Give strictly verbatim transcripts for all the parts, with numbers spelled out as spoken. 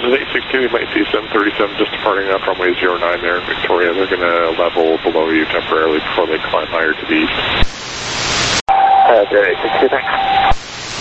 This is eight six two, you might see seven thirty-seven just departing up runway zero nine there in Victoria. They're going to level below you temporarily before they climb higher to the east. Uh, eight six two, thanks.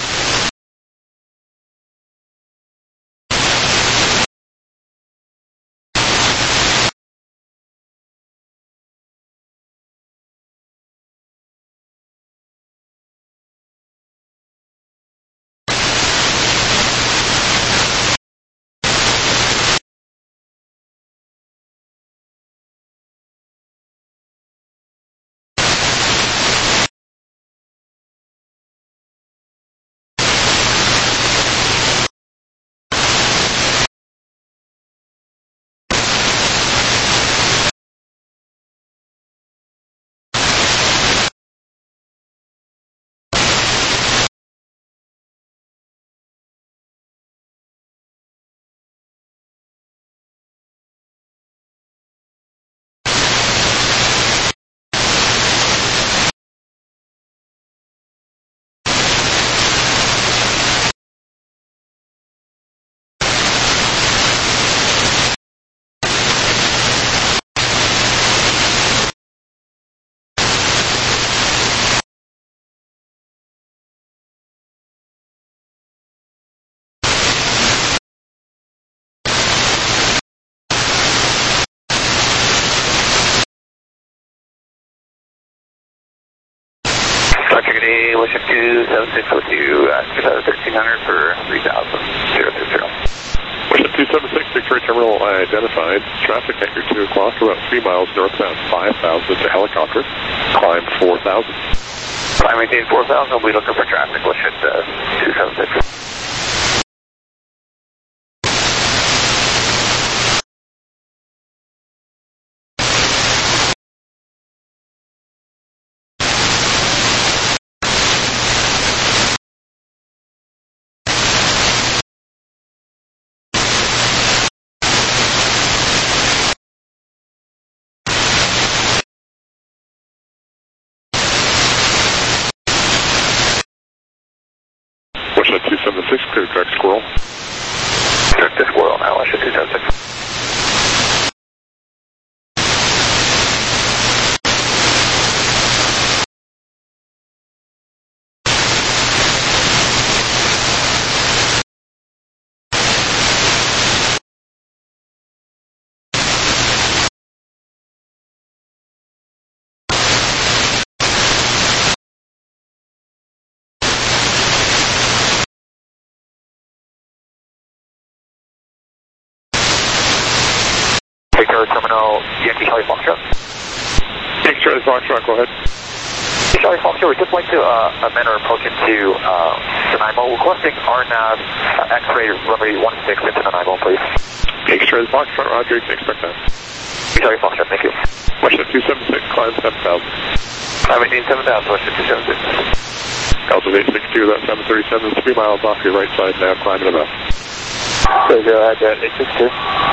Security, Wish two seven six with you, uh, thirteen hundred for three thousand, zero three zero. Wish two seven six, Victoria Terminal identified. Traffic at your two o'clock, about three miles northbound, five thousand to helicopter. Climb four thousand. Climb maintain four thousand, we'll be looking for traffic, Wish at uh, two seven six. two seven six, clear direct squirrel. Direct to squirrel now, Wish two seven six. Victoria Terminal, Yankee Charlie Foxtrot. Yankee Charlie Foxtrot, go ahead. Yankee Charlie Foxtrot, we'd just like to uh, amend our approach into uh, Nanaimo, requesting R N A V uh, X-ray runway one six into Nanaimo, please. Yankee Charlie Foxtrot, Roger, you can expect that. Yankee Charlie Foxtrot, thank you. Wish two seven six, climb seven thousand. Climb maintain seven thousand, Wish two seven six. Delta eight six two, that's seven thirty-seven, three miles off your right side now, climbing about. So go ahead, eight six two.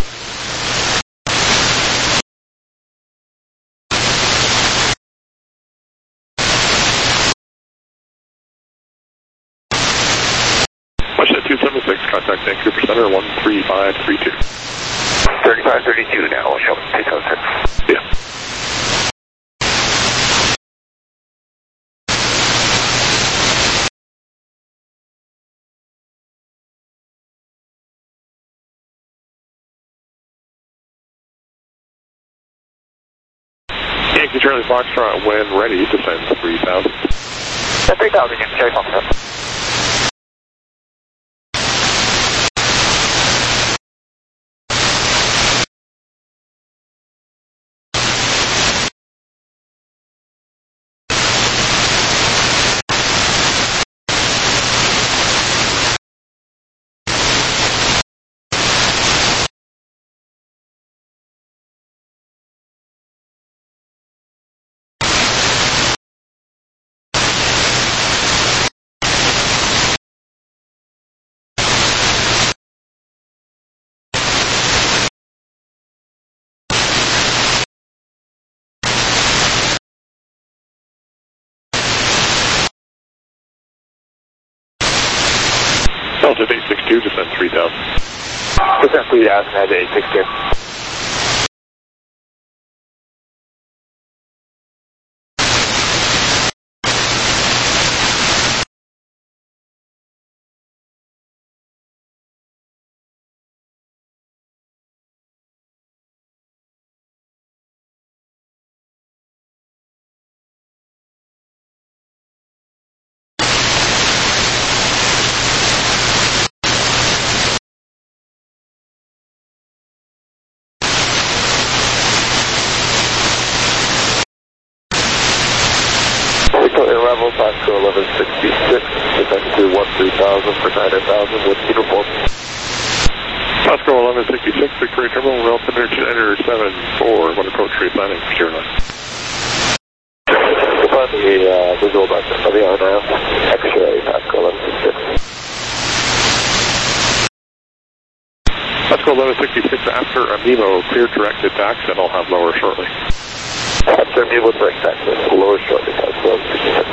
two seven six, contact Vancouver Center, one three five three two. thirty-five thirty-two now, show two seven six. Yeah. Yankee Charlie Foxtrot, when ready, descend three thousand. three thousand, Yankee Charlie Foxtrot. Delta eight six two, descend three thousand. Descent three thousand at eight six two. Level Pasco eleven sixty-six, descend to one three thousand for nine thousand with uniform. Pasco eleven sixty-six, Victoria Terminal, altimeter enter seven four, one approach replanning for zero nine. Upon the uh, visual doctor of the R N A V, X-ray, Pasco eleven sixty-six. Pasco eleven sixty-six, after Amibo, clear directed to exit, I'll have lower shortly. After Amibo direct exit, lower shortly, Pasco eleven sixty-six.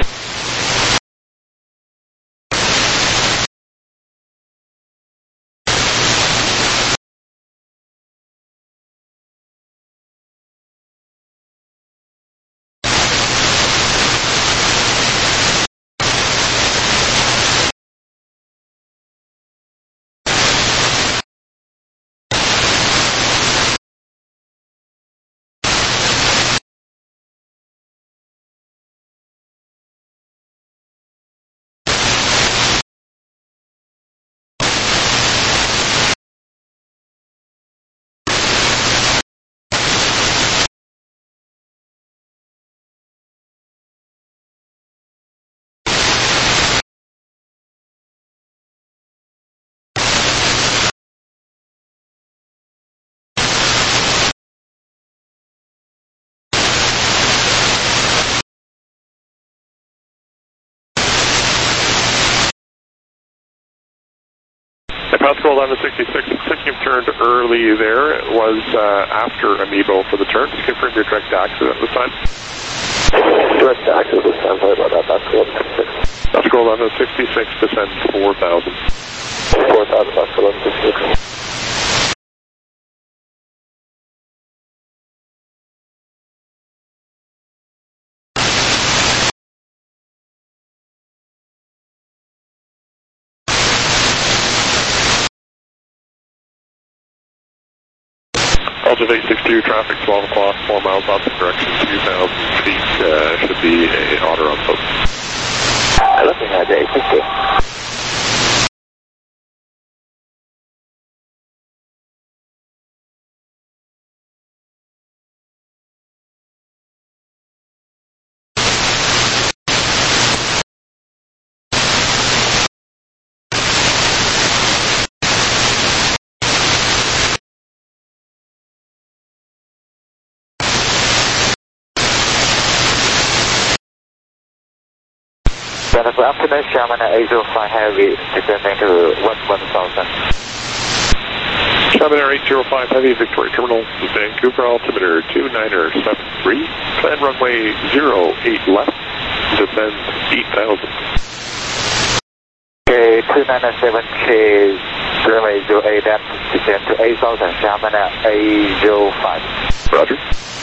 Pasco eleven sixty-six, Signum turned early there. It was uh, after Amibo for the turn. Just confirm your direct exit at this time. Direct exit at this time, sorry about that. Pasco eleven sixty-six. Pasco eleven sixty-six, descend four thousand. four thousand, Pasco eleven sixty-six. Altitude eight six two, traffic twelve o'clock, four miles opposite direction, two thousand feet, uh, should be a otter on post. Looking at eight six two. Good afternoon, Sherman eight zero five Heavy, descending to one one thousand. Sherman eight zero five Heavy, Victoria Terminal, Vancouver, altimeter two nine seven three, plan runway zero eight left, descend eight thousand. Okay, two nine seven three, runway zero eight left, descend to eight thousand, Sherman eight zero five. Roger.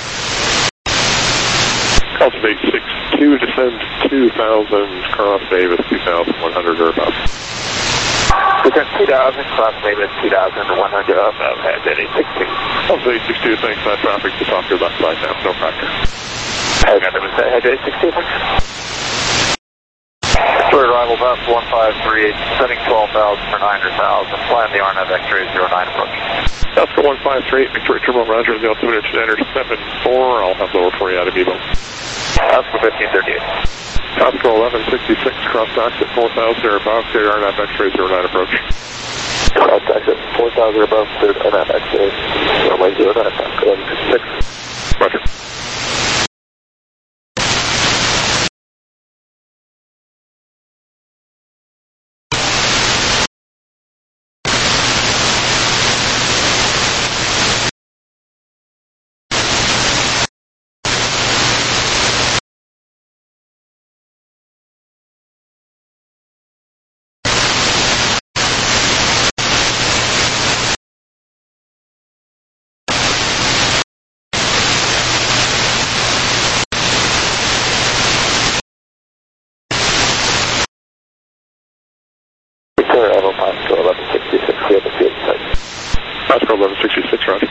Altitude eight six two, descend two thousand, cross Davis two thousand one hundred or above. Descend two thousand, cross Davis two thousand one hundred or above, head at eight six two. Altitude eight six two, thanks, that traffic just off your left side now, no factor. Head at eight six two, thanks. For arrival, bus one five three eight, setting twelve thousand for nine hundred thousand, flying the R N A V X-ray zero nine approach. Pasco one five three eight, Victoria Terminal, Roger, the altimeter to enter seven four, I'll have lower for you out of Amibo. Pasco fifteen thirty-eight. Pasco eleven sixty-six, cross exit four thousand or above, clear R N A V X-ray zero nine approach. Cross exit four thousand or above, clear R N A V X-ray runway zero nine, Pasco eleven sixty-six. Roger. Clear Evo Pascal eleven sixty-six, we have a field site. Pascal eleven sixty-six, roger.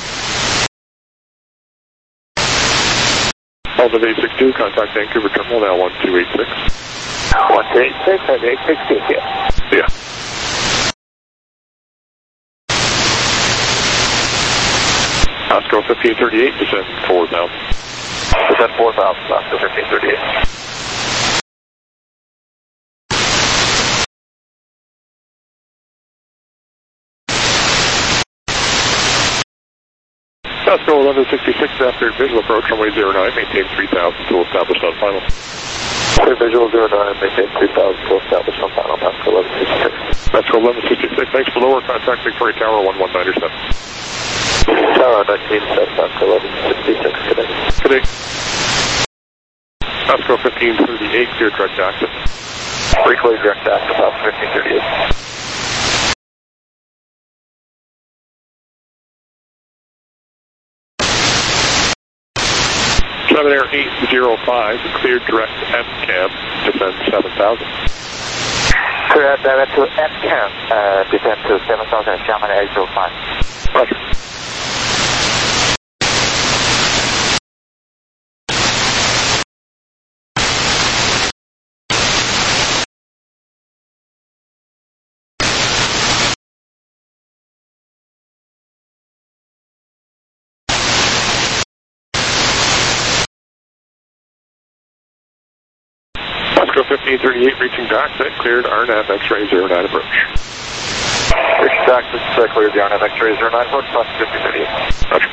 Delta eight six two, contact Vancouver Terminal now one two eight six. one two eight six, and eight six two, yeah. Yeah. Pascal fifteen thirty-eight, descend four thousand. Descend four thousand, Pascal fifteen thirty-eight. Pascal eleven sixty-six, after visual approach, runway zero nine, maintain three thousand till established on final. Clear visual zero nine, maintain three thousand till established on final, Pascal eleven sixty-six. Pascal eleven sixty-six, thanks for lower, contact Victoria Tower one one nine seven. Tower nineteen seven, Pascal eleven sixty-six, today. Today. Pascal fifteen thirty-eight, clear direct access. Free clear direct access, Pascal fifteen thirty-eight. Seven Air eight zero five, clear direct M CAM, descend seven thousand. Clear direct to M CAM, uh, descend to seven thousand, Xiamen eight zero five. Roger. Pascal fifteen thirty-eight, reaching Daxit, cleared R NAV X-ray zero nine approach. Reaching Daxit, uh, cleared the R NAV X-ray zero nine approach, Pascal fifteen thirty-eight. Roger.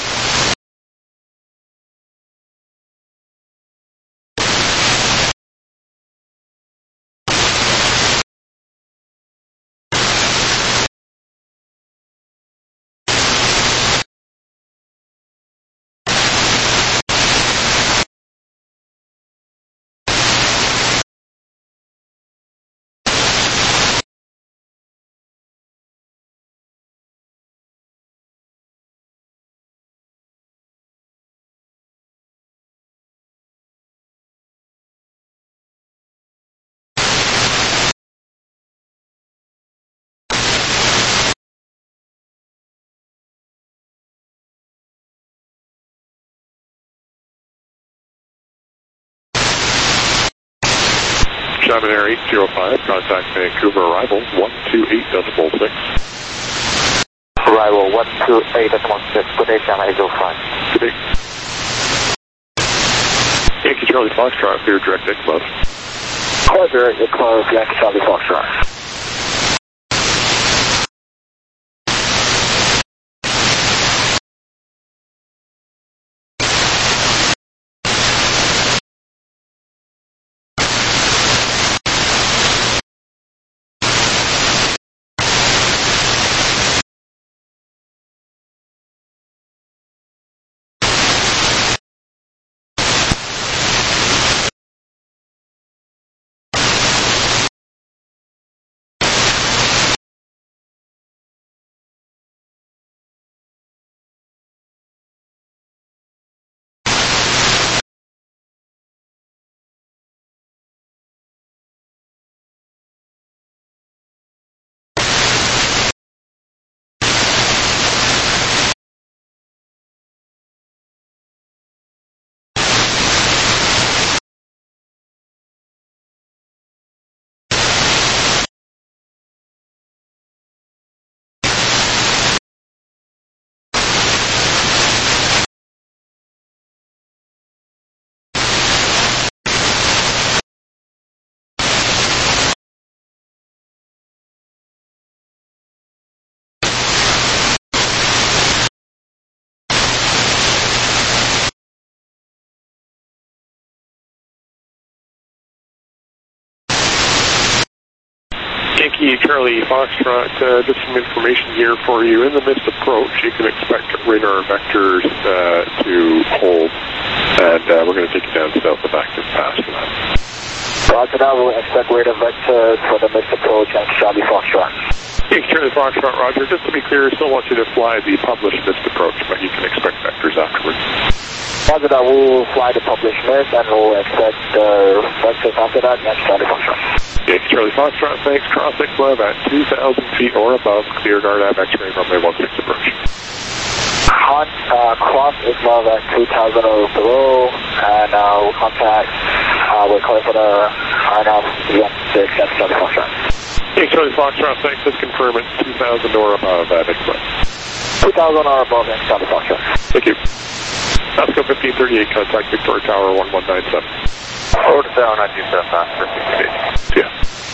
Xiamen Air eight zero five, contact Vancouver arrival one two eight decimal six. Arrival one two eight decimal six, good day, Xiamen eight zero five. Good day. Yankee Charlie Foxtrot, clear direct X above. Clear direct, close, Yankee Charlie Foxtrot. Yankee Charlie Foxtrot, uh, just some information here for you. In the missed approach, you can expect radar vectors uh, to hold, and uh, we're going to take you down south the back this pass for that. Roger, now we'll expect radar vectors for the missed approach and Charlie Foxtrot. Yankee Charlie Foxtrot, Roger. Just to be clear, still want you to fly the published missed approach, but you can expect vectors afterwards. Roger, now we'll fly the published missed and we'll expect uh, vectors after that and Charlie Foxtrot. Yankee Charlie Foxtrot, thanks. Cross X-Lev at two thousand feet or above. Clear guard at X-ray runway one six approach. Con, uh, cross X-Lev at two thousand or below, and uh, we'll contact, uh, we're calling for the R N F one six at Charlie Foxtrot. Yankee Charlie Foxtrot, thanks. Just confirm it's two thousand or above at X-Lev. two thousand or above at Charlie Foxtrot. Thank you. Osco fifteen thirty-eight, contact Victoria Tower one one nine seven. Over to Tower nineteen seven nine, fifteen thirty-eight. Yeah.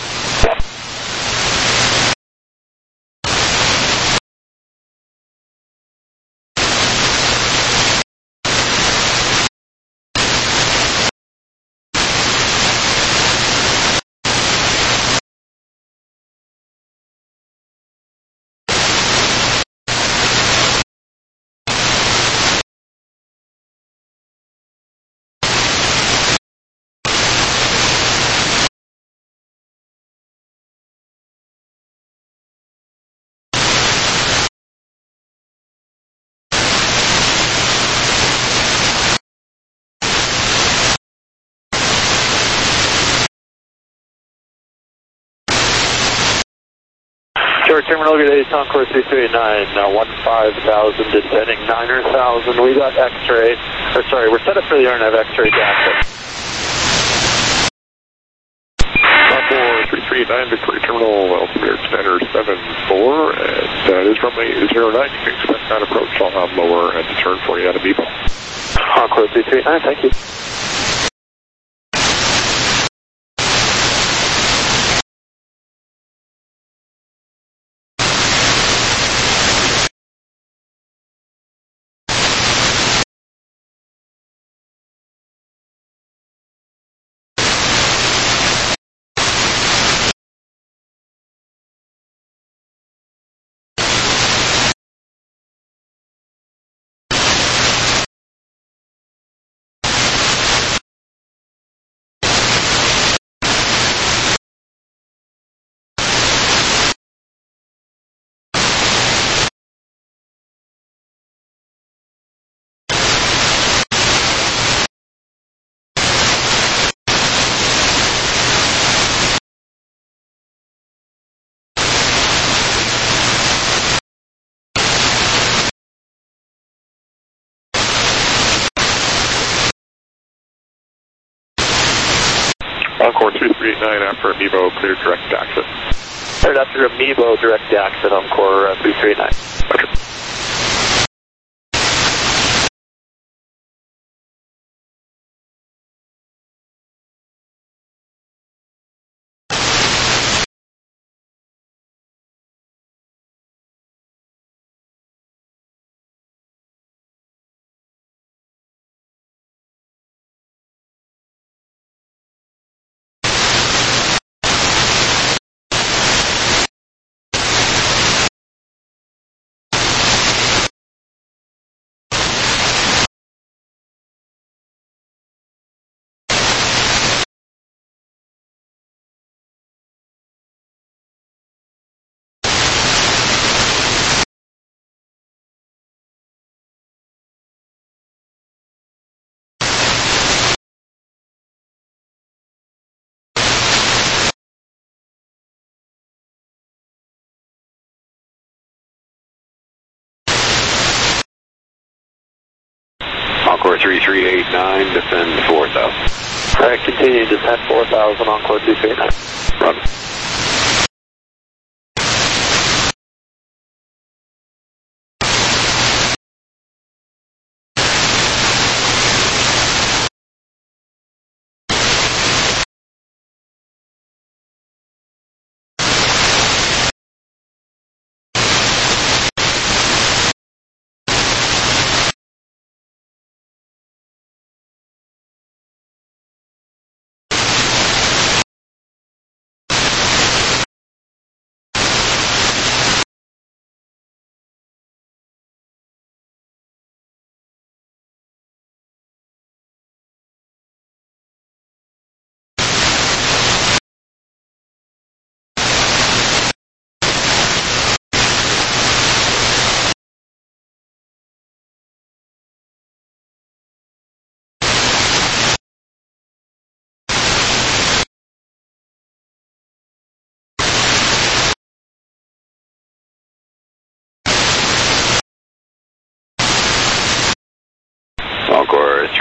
Terminal Gate eight, Concourse three three eight nine, uh, one five thousand, descending niner thousand. We got X-ray, or sorry, we're set up for the R N F X-ray jacket. Concourse three three eight nine, Victoria Terminal, altimeter extender seven four, and uh, it is runway zero nine. You can expect that approach. I'll have lower and to turn for you at Amiibo. Concourse three three eight nine, thank you. Encore three three eight nine after Amiibo, clear direct exit. Cleared after Amiibo, direct exit, Encore uh, three three eight nine. Roger. Encore three three eight nine, descend four thousand. Alright, continue to descend four thousand, Encore three three eight nine. Run.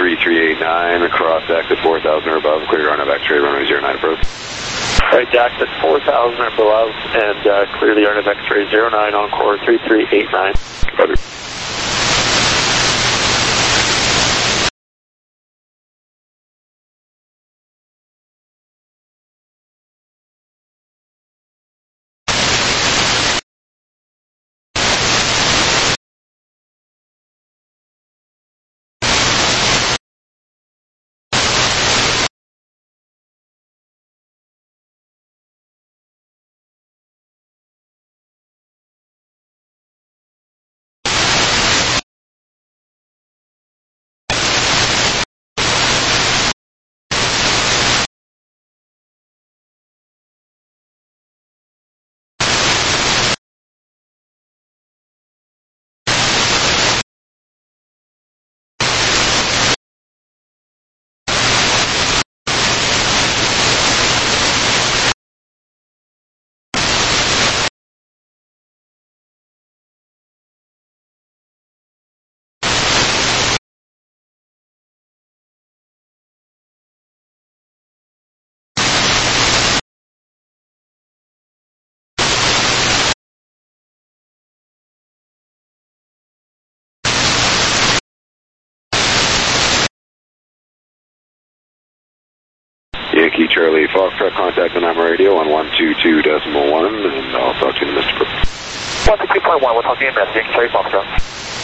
three three eight nine, across exit four thousand or above, clear on X-ray, runway zero nine approach. Right, Jack, that's four thousand or below, and uh, clear the Arnav X-ray zero nine, Encore three three eight nine. Roger. Yankee Charlie Foxtrot, contact on I'm radio on one two two decimal one, and I'll talk to you in a minute. one two two point one, we'll talk to you in a minute, Yankee Charlie Foxtrot.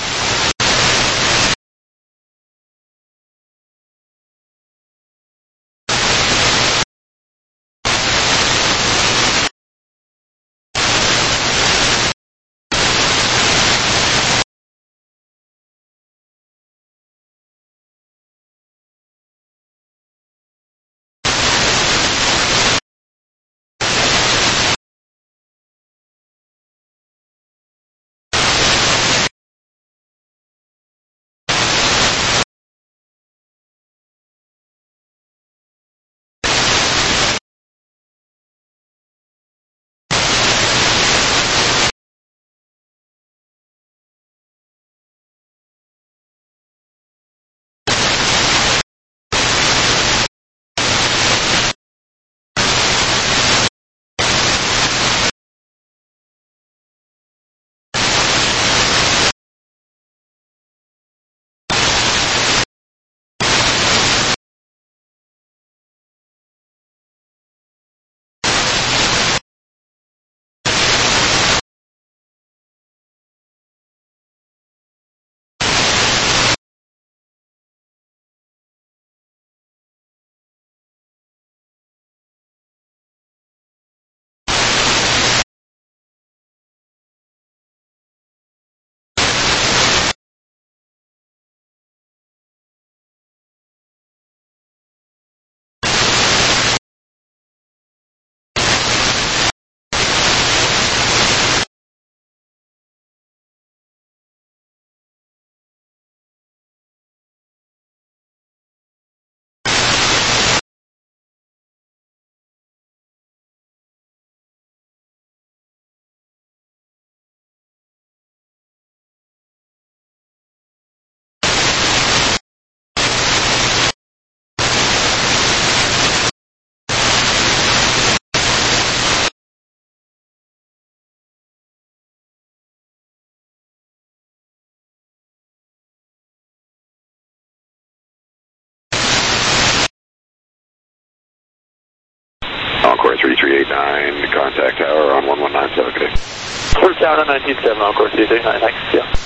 Encore three three eight nine, contact tower on one one nine seven, good day. First down on nineteen seven, Encore three three eight nine, thanks, yeah.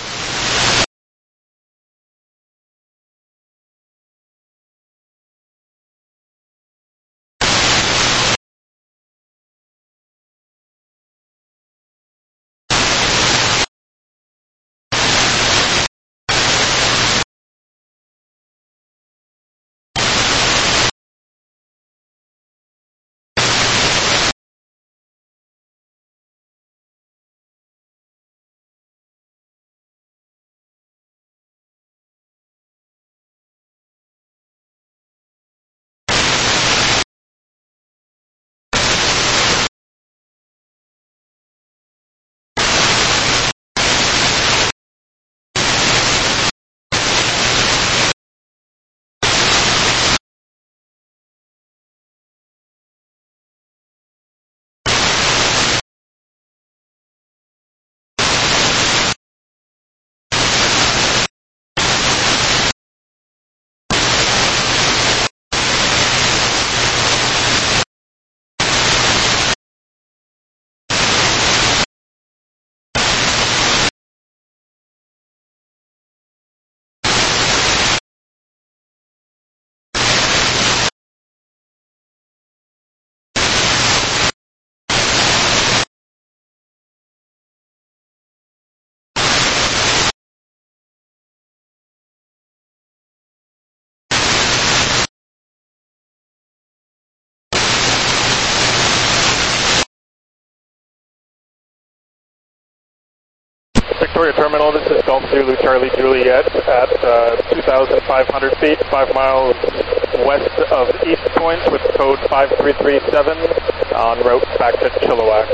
Victoria Terminal, this is Golf Zulu Charlie Juliet at uh, two thousand five hundred feet, five miles west of East Point with code five three three seven en route back to Chilliwack.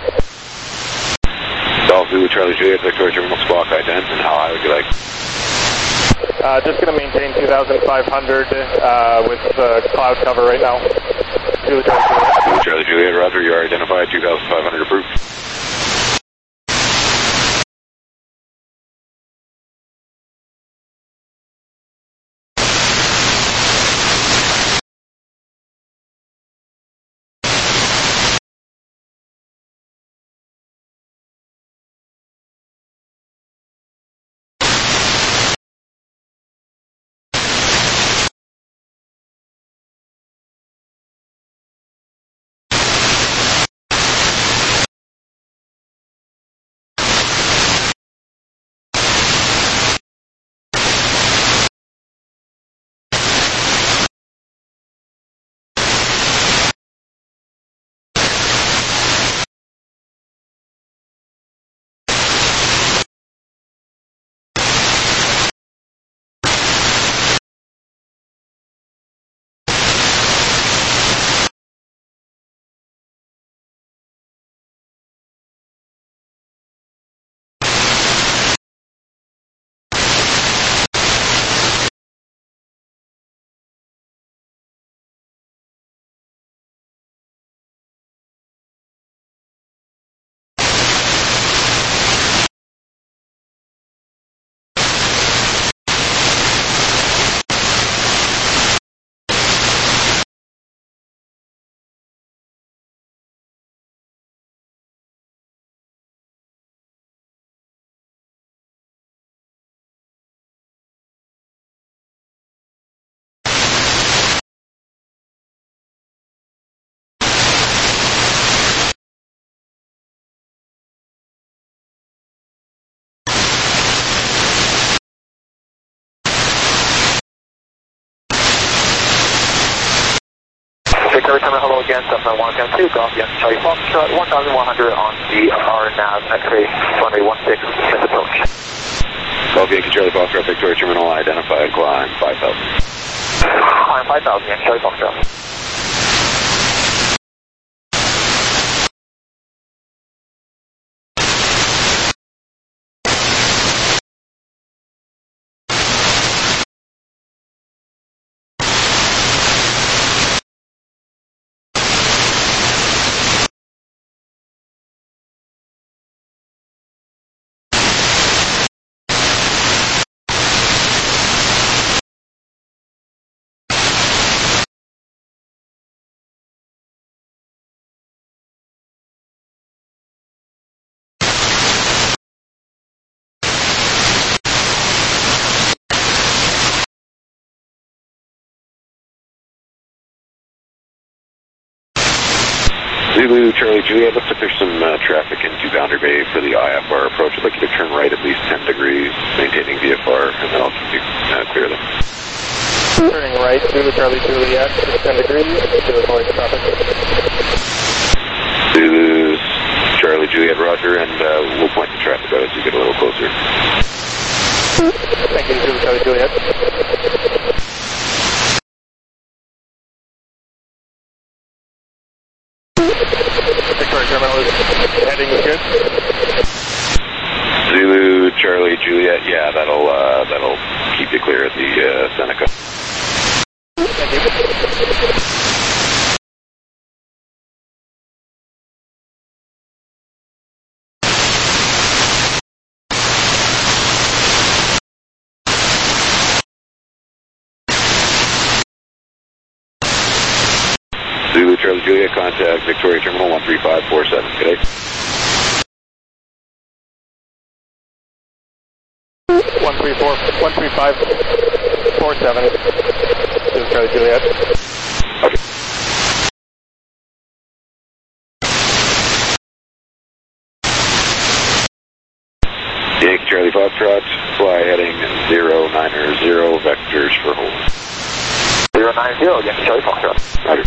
Golf Zulu Charlie Juliet, Victoria Terminal, squawk ident, and how high would you like? Uh, just going to maintain two thousand five hundred uh, with uh, cloud cover right now. Zulu Charlie Juliet. Zulu Charlie Juliet, roger, you are identified, two thousand five hundred approved. Victoria Terminal, hello again, seven one one two, Golf Yankee Charlie Foxtrot, one thousand one hundred on the R nav, X-ray, runway one six, mid approach. Golf Yankee Charlie Foxtrot, Victoria Terminal, identified, climb five thousand. Climb five thousand, Yankee Charlie Foxtrot. Zulu Charlie Juliet, looks like there's some uh, traffic into Boundary Bay for the I F R approach. I'd like you to turn right at least ten degrees, maintaining V F R, and then I'll keep you uh, clear them. Turning right, Zulu Charlie Juliet, ten degrees, to avoid traffic. Zulu Charlie Juliet, roger, and uh, we'll point the traffic out as you get a little closer. Thank you, Zulu Charlie Juliet. Victoria Terminal is heading good. Zulu Charlie Juliet, yeah, that'll uh, that'll keep you clear at the uh, Seneca. Thank you. Zulu Charlie Juliet, contact Victoria Terminal one three five four seven. Good day. One three four one three five four seven. Zulu Charlie Juliet. Okay. Yankee Charlie Foxtrot, fly heading zero niner zero, vectors for hold. zero nine zero, Yankee Charlie Foxtrot. Roger.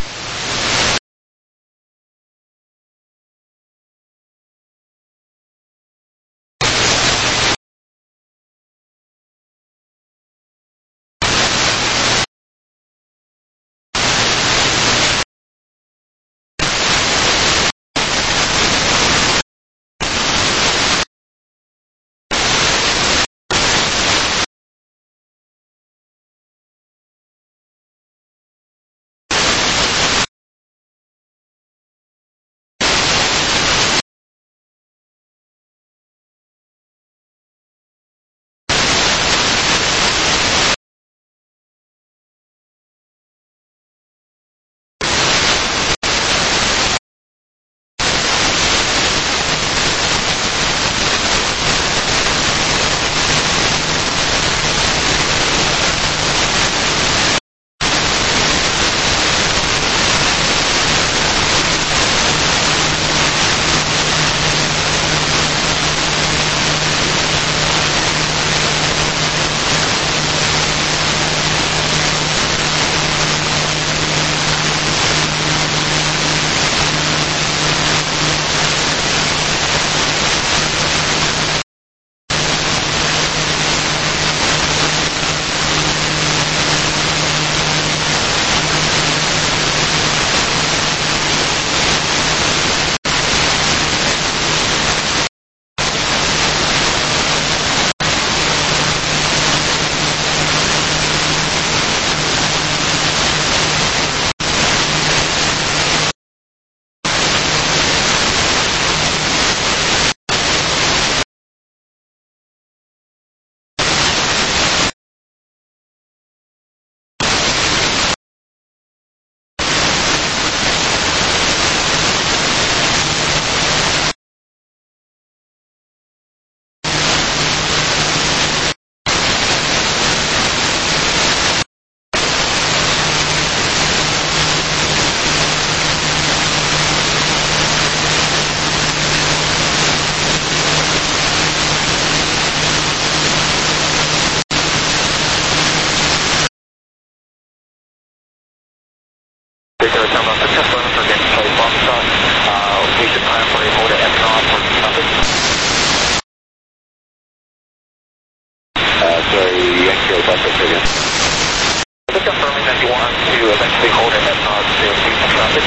Uh, sorry, Yankee Charlie Foxtrot, say again. Just confirming that you want to eventually hold in that nod to Houston traffic.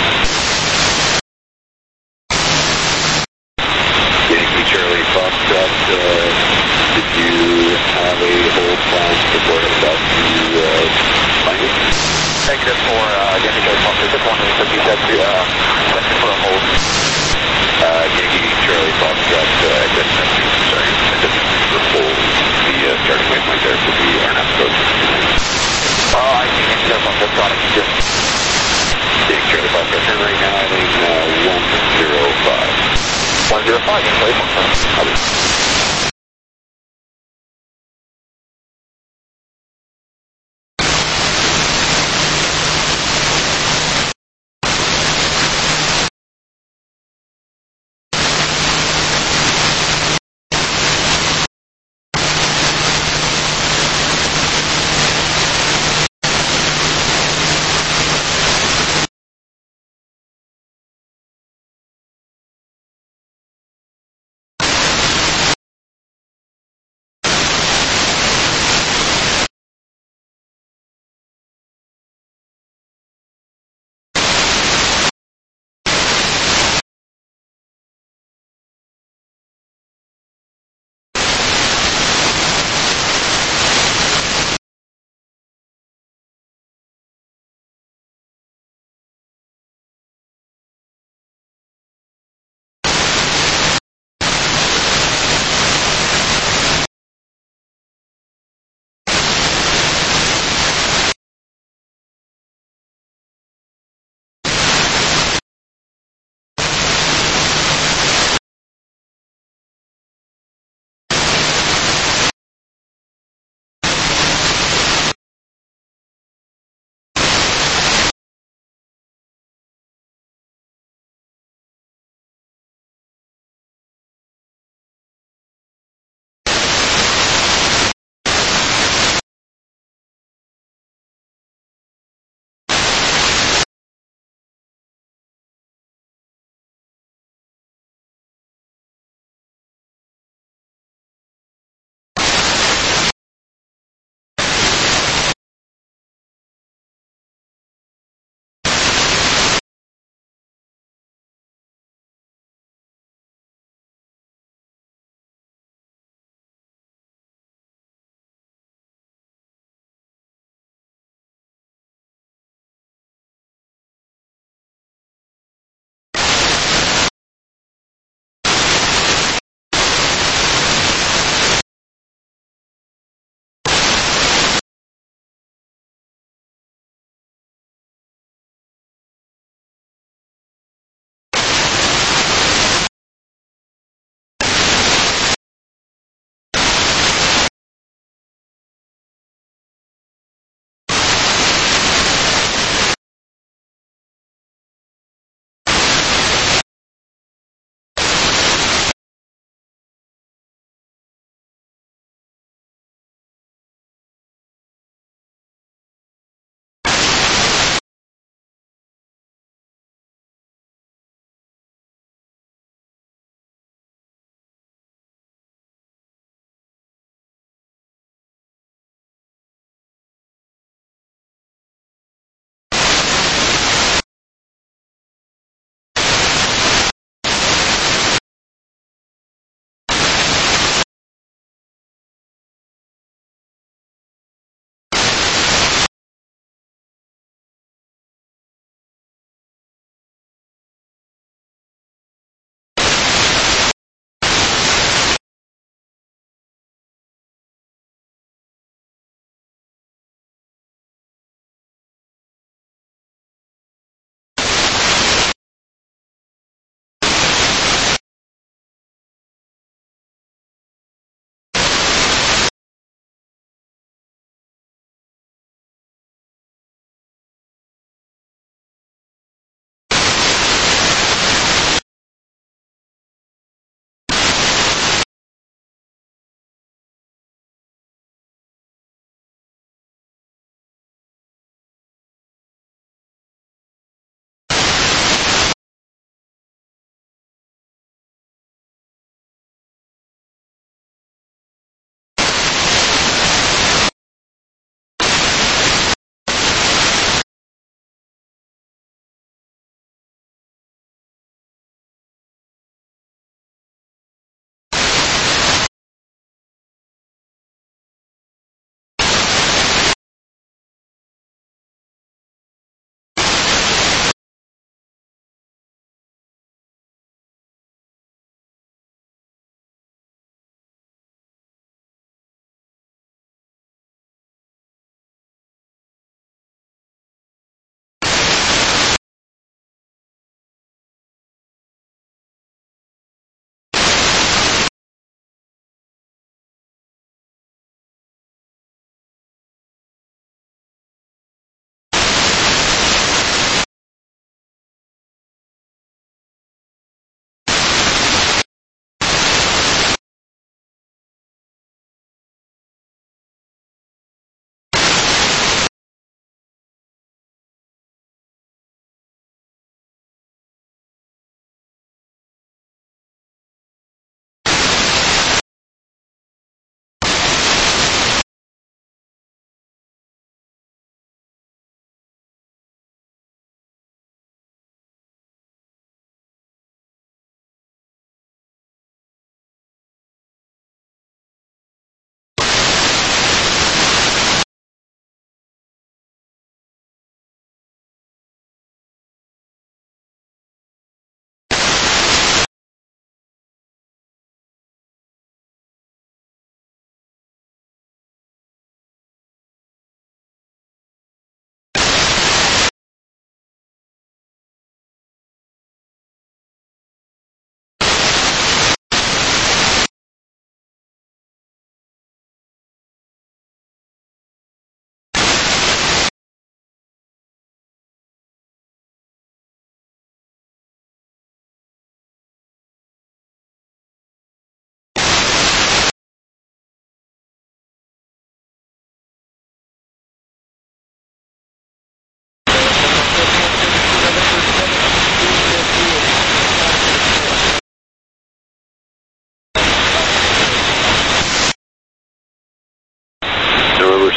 Yankee Charlie Foxtrot, uh, did you have a hold plan before it was out to uh, find it? Negative for uh, Yankee Charlie Foxtrot. Just wondering if you said to uh, selected for a hold. Uh, Yankee Charlie Foxtrot, uh, exit message, sorry, I didn't hold the uh, starting waypoint there for the R N A V code. Oh, I see Yankee Charlie Foxtrot, got it. Just Yankee Charlie Foxtrot, turn right now, heading uh, one zero five. one zero five, Yankee Charlie Foxtrot. Copy.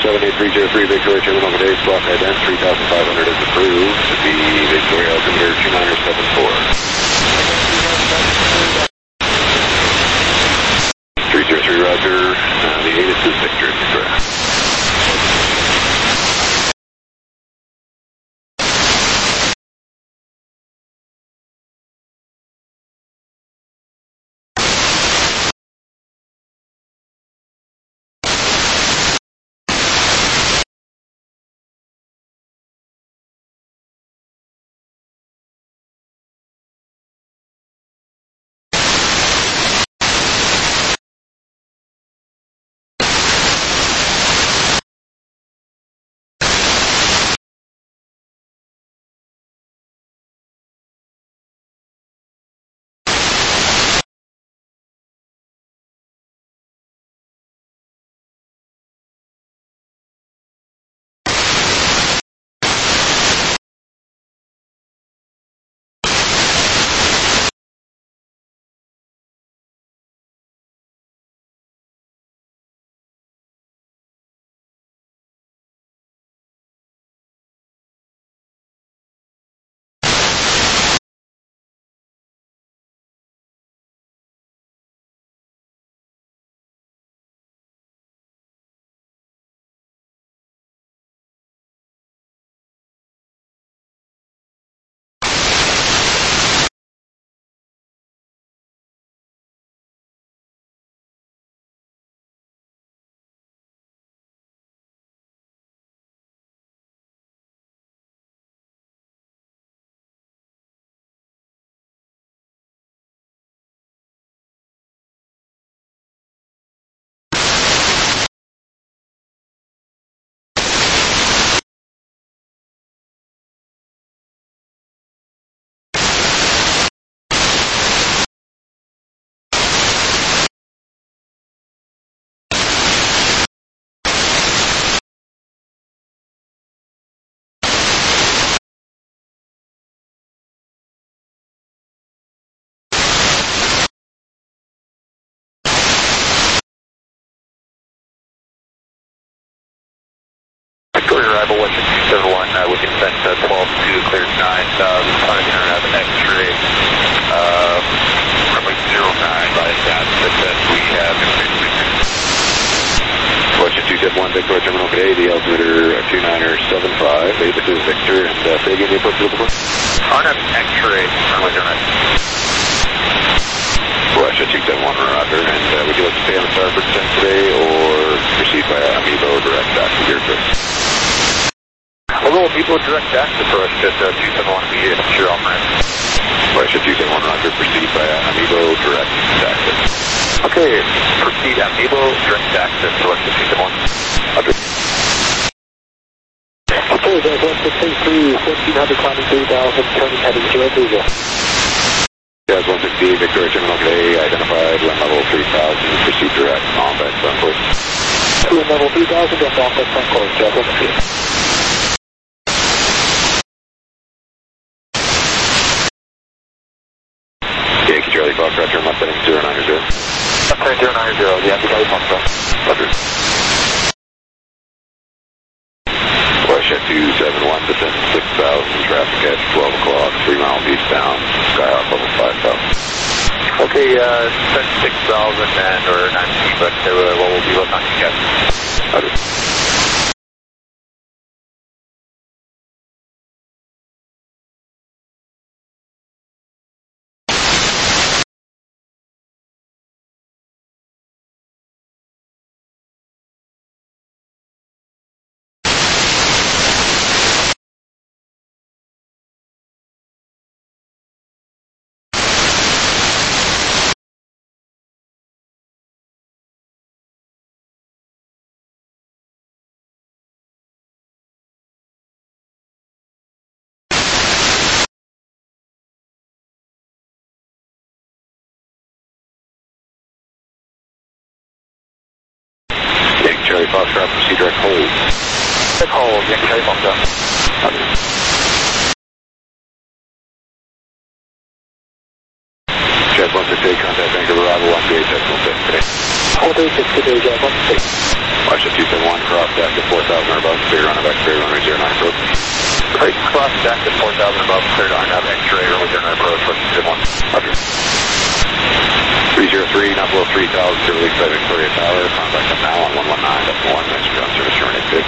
seven eight three zero three, Victoria Terminal today, squawk ident, three thousand five hundred is approved to be Victoria altimeter two niner seven four. three zero three, roger, uh, the eight is Victor, Victoria. Victoria arrival, one six two seven one, uh, we can send uh, twelve two, cleared nine thousand five hundred, have an X-ray, uh, runway zero nine, by that, that we have information. Question two seven one, Victoria Terminal today, the altimeter two niner seven five, this is Victor, and uh, say again the approach to the point. On an X-ray, runway zero nine. Russia two seven one, roger, and uh, would you like to stay on starboard descent today, or proceed by Amiibo direct back to your trip? Although people direct access for us at uh, two seven one, we hit sure on ramp. Russia two seven one, roger, proceed by Amiibo direct access. Okay, proceed Amiibo direct access to Russia two seven one. Roger. Okay, there's one six eight three, fourteen hundred climbing three thousand, turning heading zero three zero. Jazz one sixty-eight, Victoria Terminal today, identified, wind level three thousand, proceed direct, on back front course. Wind level three thousand, and on back front course, Jazz one sixty-eight. Yankee Charlie Foxtrot, turn left heading zero nine zero. Left heading zero nine zero, Yankee Charlie Foxtrot. Roger. Russia two seven one, descent six thousand, traffic at twelve o'clock, three miles eastbound, Skyhawk level five thousand. Okay, uh, descent six thousand and or nine feet, but uh, what will be left on you guys? Roger. Charlie Foxtrot, proceed direct hold. Direct hold, Yankee Charlie Foxtrot. Roger. Jazz one sixty-eight, contact Vancouver arrival one three eight decimal six today. one three six today, Jazz one sixty-eight. Russia two seven one, cross deck at four thousand or above, clear on X-ray, runway zero nine approach. Right, cross deck at four thousand above, clear to R N A V X-ray, runway zero nine approach, what's the one? Roger. three zero three, not below three thousand, to release by Victoria Tower, contact them now on one one nine, that's one, thanks for ground service, terminate six.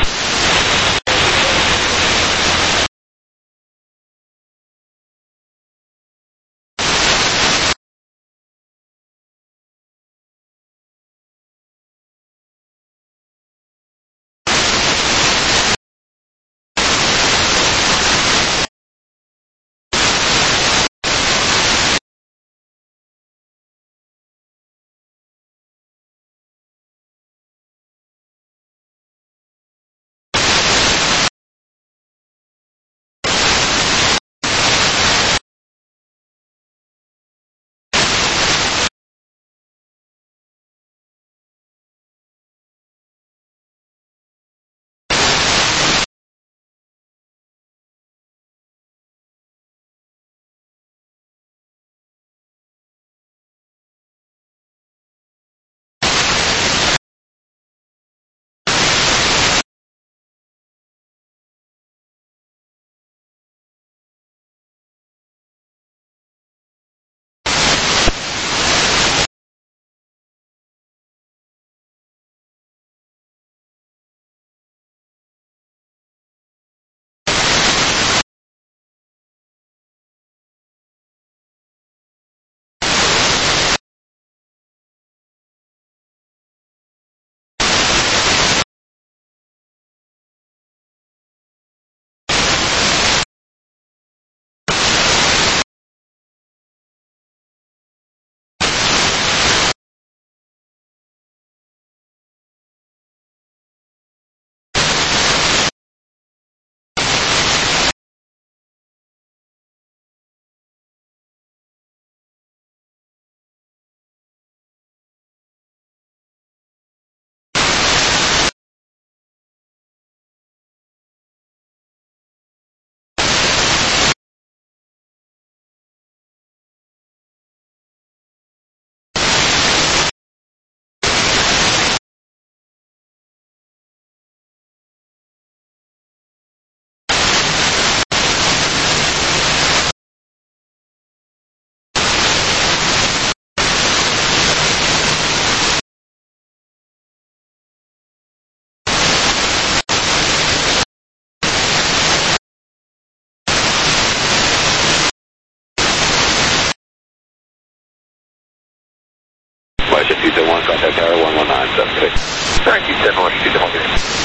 Washington one, contact tower one one nine seven six. Thank you, ten Washington one.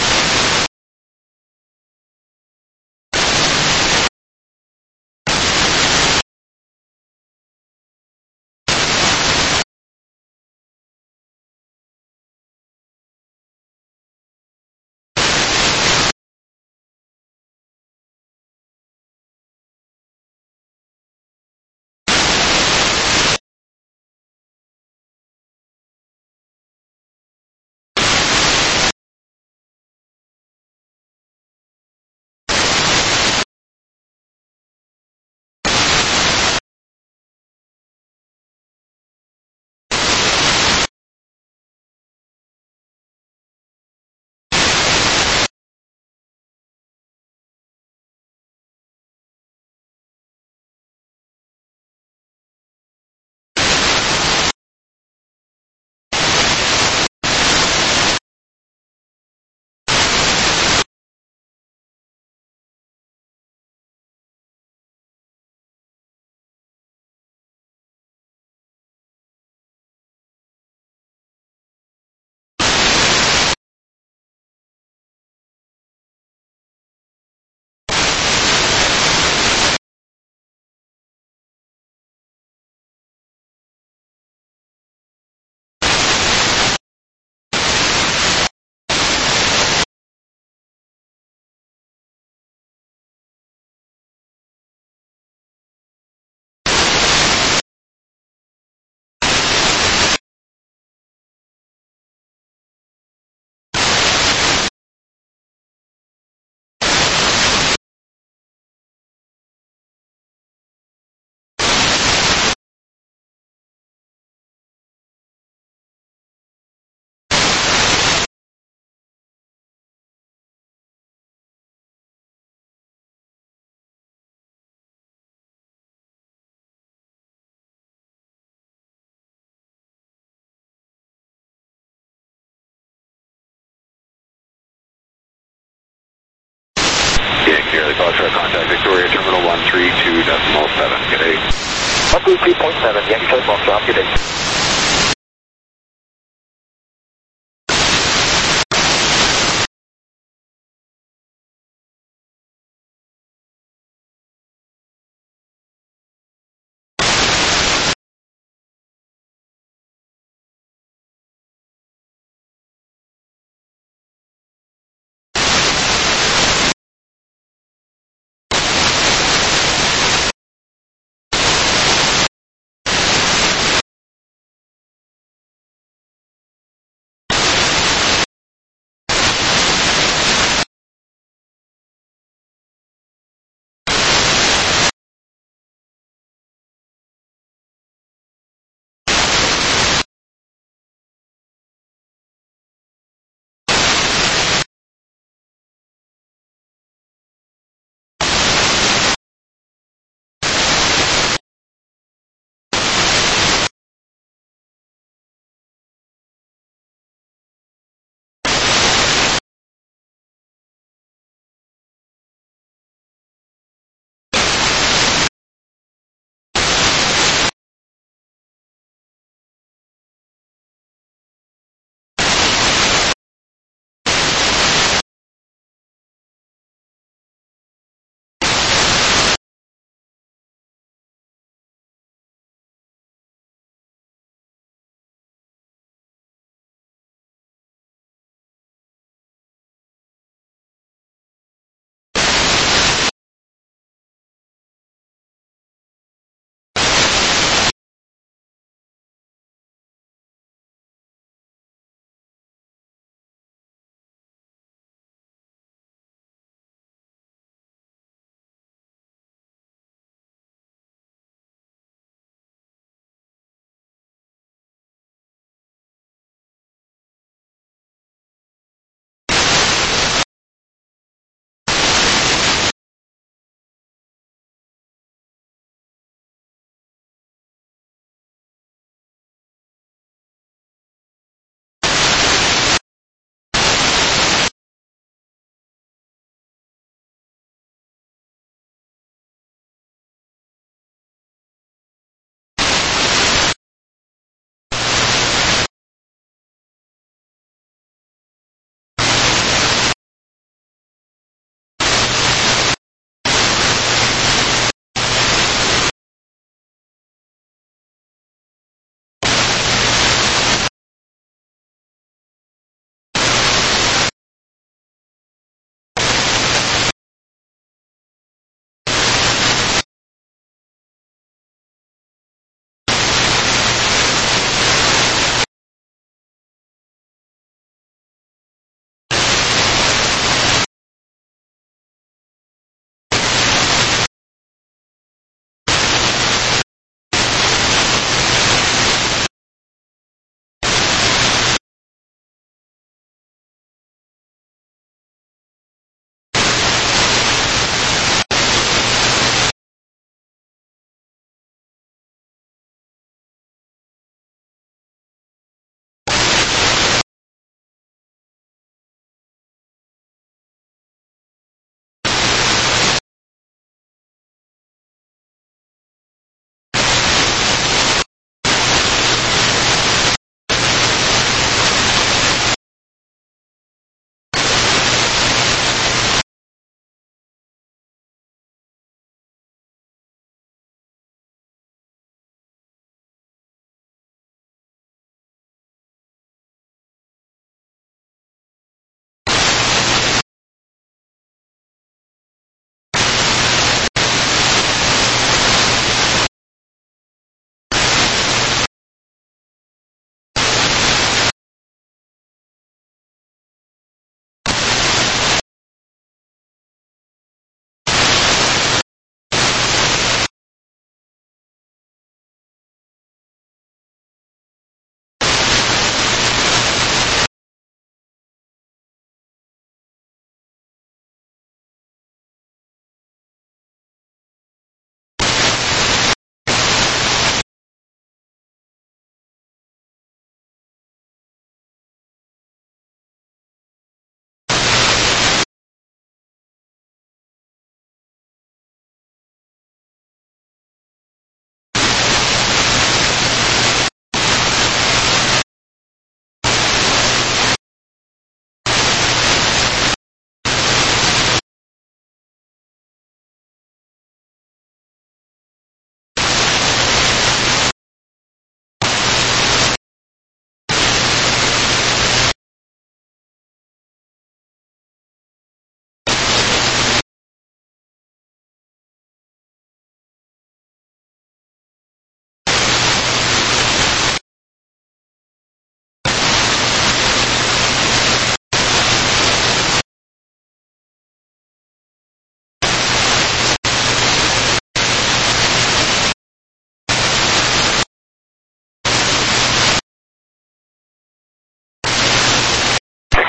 Charlie Foxtrot, contact Victoria Terminal one three two decimal seven. Good day. one three two point seven, Yankee Charlie Foxtrot, good day.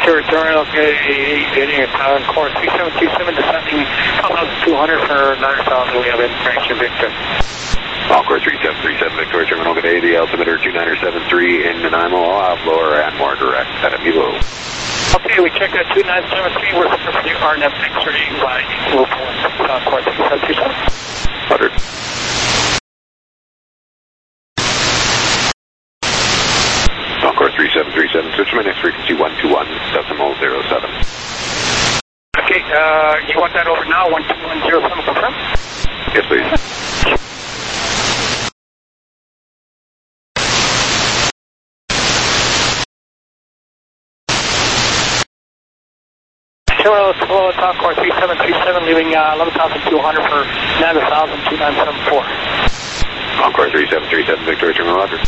Victor, turn okay, getting a on course three seven three seven, descending one thousand two hundred for nine thousand, we have information, Victor. Encore three seven three seven, Victoria Terminal, good day, the altimeter two niner seven three in Nanaimo, I'll have lower and more direct at Amibo. Okay, we checked at two nine seven three, we're looking for the R N F X-ray by local on course three seven three seven. one hundred. Encore three seven three seven, switch my next frequency one two one decimal zero seven. Okay, uh, you want that over now, one two one zero seven, confirm? Yes, please. Zero, slow, top course three seven three seven, leaving uh, eleven thousand two hundred for nine thousand two nine seven four. Encore three seven three seven, Victoria Terminal, roger.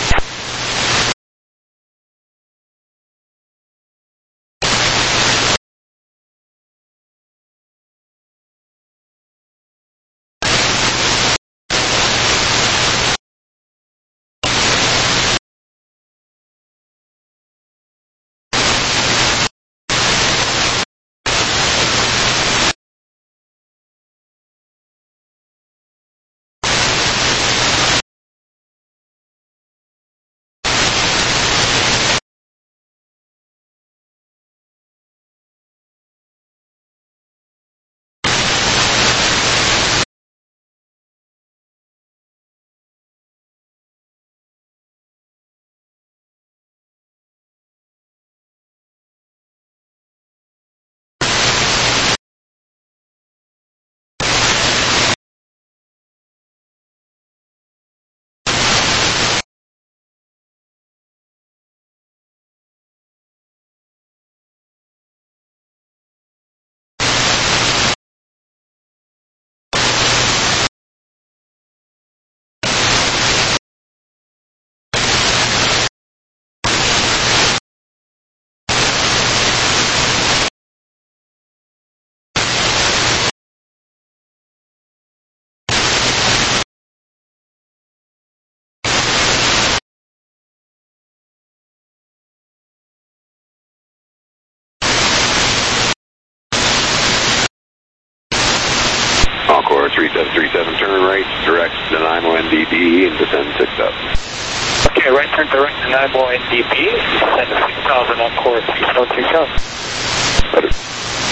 Encore three seven three seven, turn right, direct Nanaimo N D P and descend six thousand. Okay, right turn direct Nanaimo N D P, descend six thousand on course three seven three seven. Better.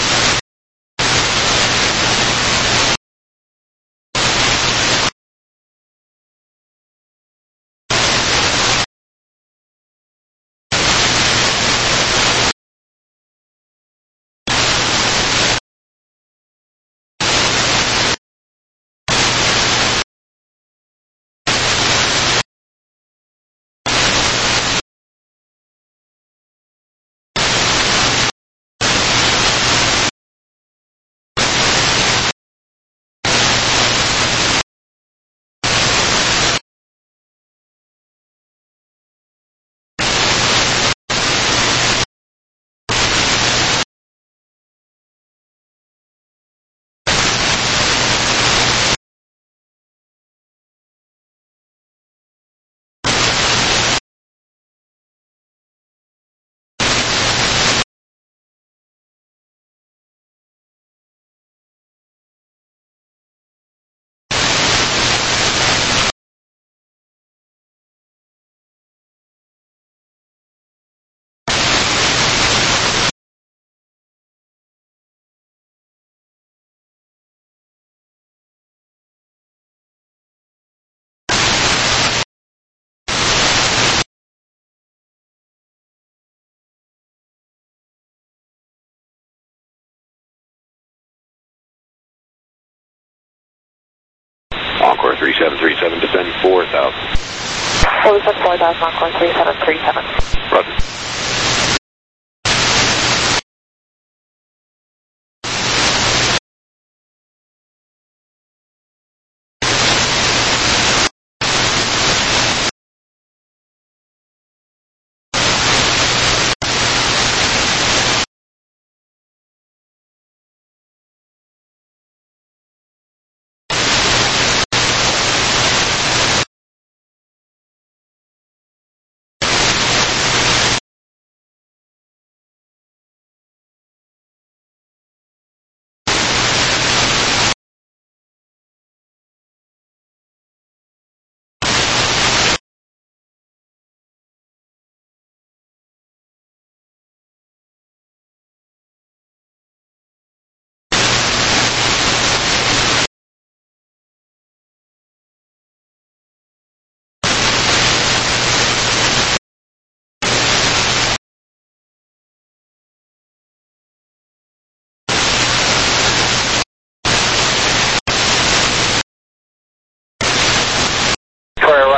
Encore three seven three seven, descend four thousand. So we said four thousand, Encore three seven three seven. Roger.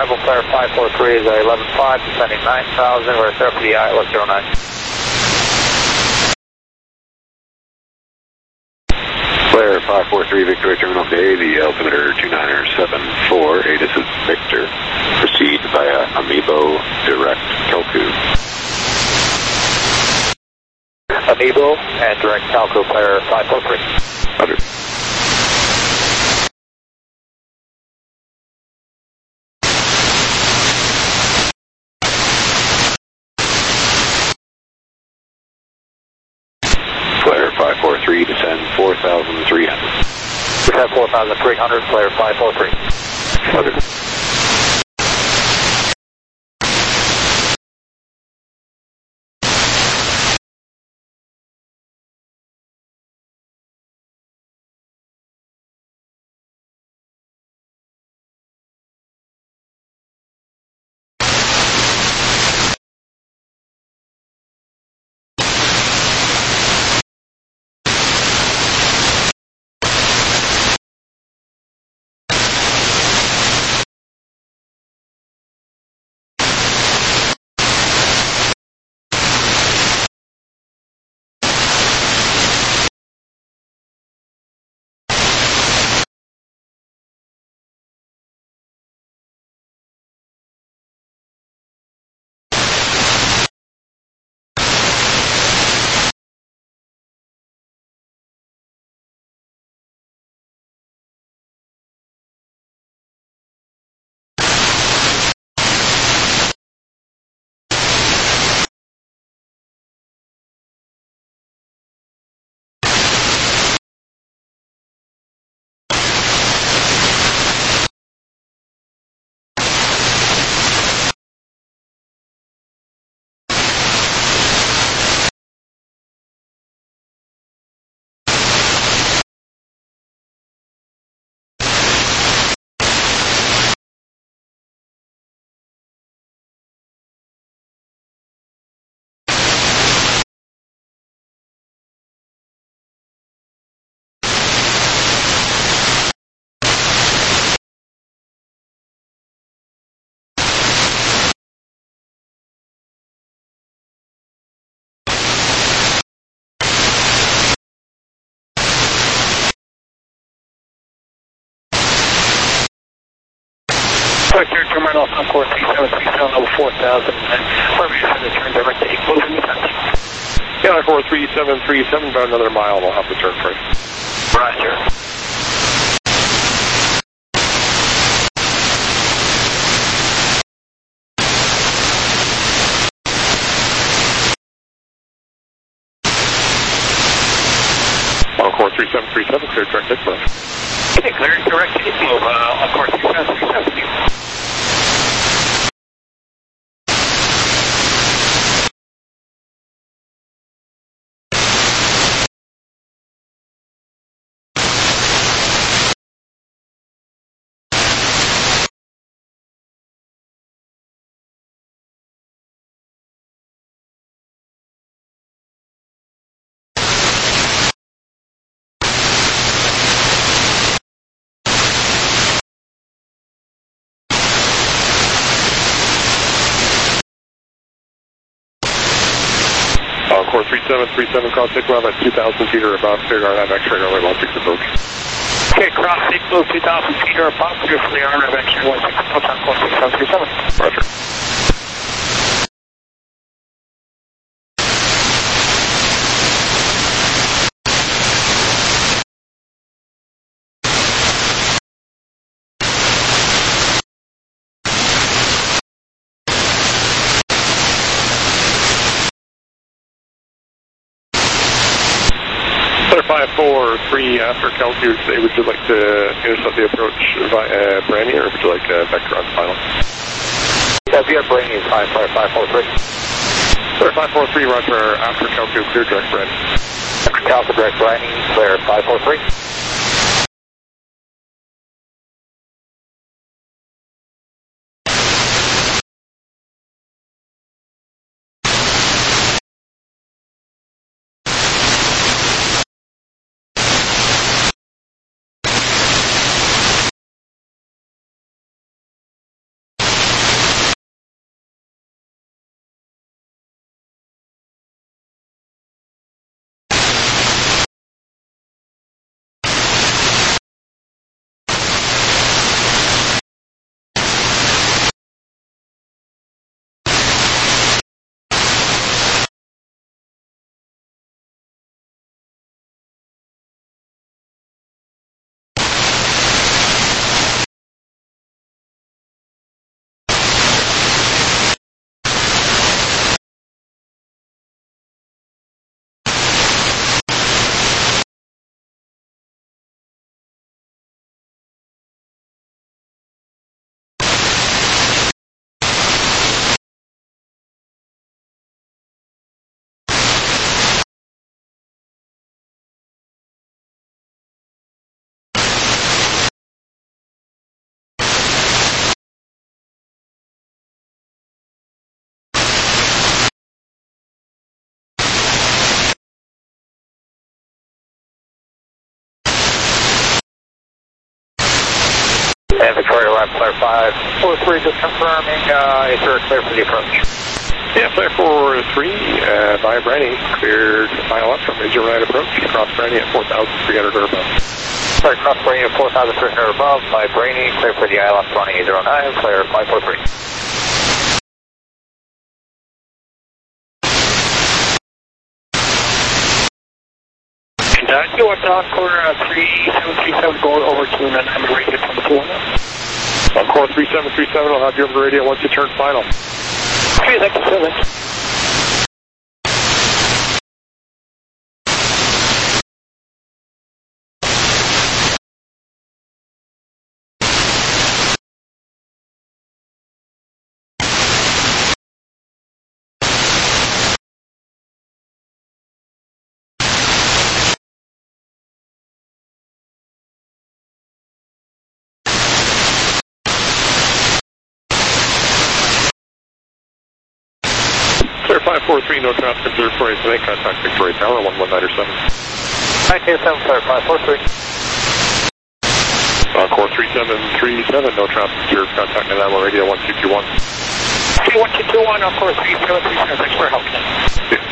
Rebel Player five four three is a eleven five, descending nine thousand, we're clear for the I L S zero nine. Player five four three, Victoria Terminal Bay, the altimeter two niner seven four, ATIS is Victor. Proceed via Amiibo Direct Calcu. Amiibo and Direct Calcu Player five four three. Roger. Player five four three, descend four thousand three hundred. Descend four thousand three hundred, Player five four three. Roger. Victor Terminal on course three seven three seven over four thousand, and permission for the turn direct to equal to the country. Yeah, four three seven three seven, about another mile, and we'll have the turn for you. Roger. On course three seven three seven, clear direct expo. Okay, clear direct to equal uh, on course three seven three seven. On course three seven three seven, cross six mile at two thousand feet or above, clear R N A V X-ray, runway one six approach. Okay, cross equal two thousand feet or above, clear for the R N A V X-ray one six approach on course six seven three seven. Roger. five four three, after Calcu, say, would you like to intercept the approach via Branny, or would you like a vector on final? Yeah, via Branny is fine, sorry, five four three. Sorry, five four three, roger, after Calcu, clear direct Branny. After Calcu, direct Branny, clear five four three. And Victoria Lab, Flare five four three, just confirming, uh, is there a clear for the approach? Yeah, Flare four three, uh, via Branny, cleared by left from zero nine approach, across Branny at four thousand three hundred or above. Sorry, cross Branny at four thousand three hundred above, by Branny, clear for the I L F twenty zero nine, clear five four three. Contact, you want to Encore uh, three seven three seven going over to and then I'm ready from the floor now. Encore three seven three seven, I'll have you over the radio once you turn final. Okay, thank you so much. Clear five four three, no traffic observed for you today. Contact Victoria Tower, one one nine seven. nine two seven, clear five four three. Encore three seven three seven, no traffic observed. Contact Nanaimo Radio one two two one. Okay, one two two one, Encore three seven three seven, thanks for helping us. Yeah.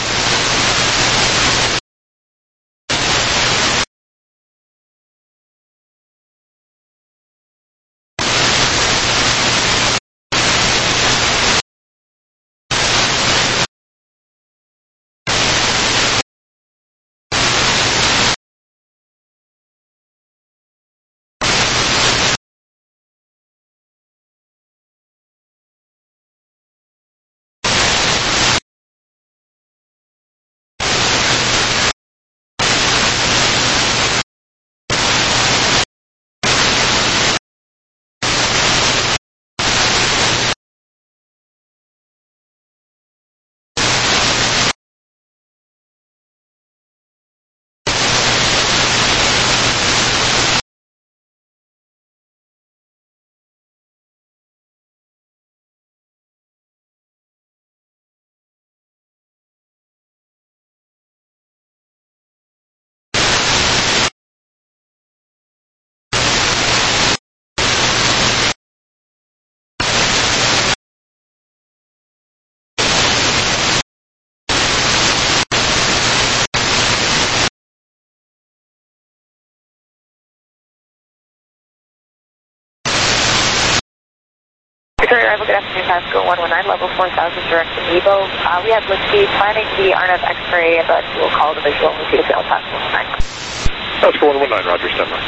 Victoria Arrival, good afternoon, Pasco one one nine, level four thousand, direct to Nebo. Uh, we have Whiskey planning the R N F X-ray, but we'll call the visual and see the fail Pasco one one nine. Pasco one one nine, Roger, stand by.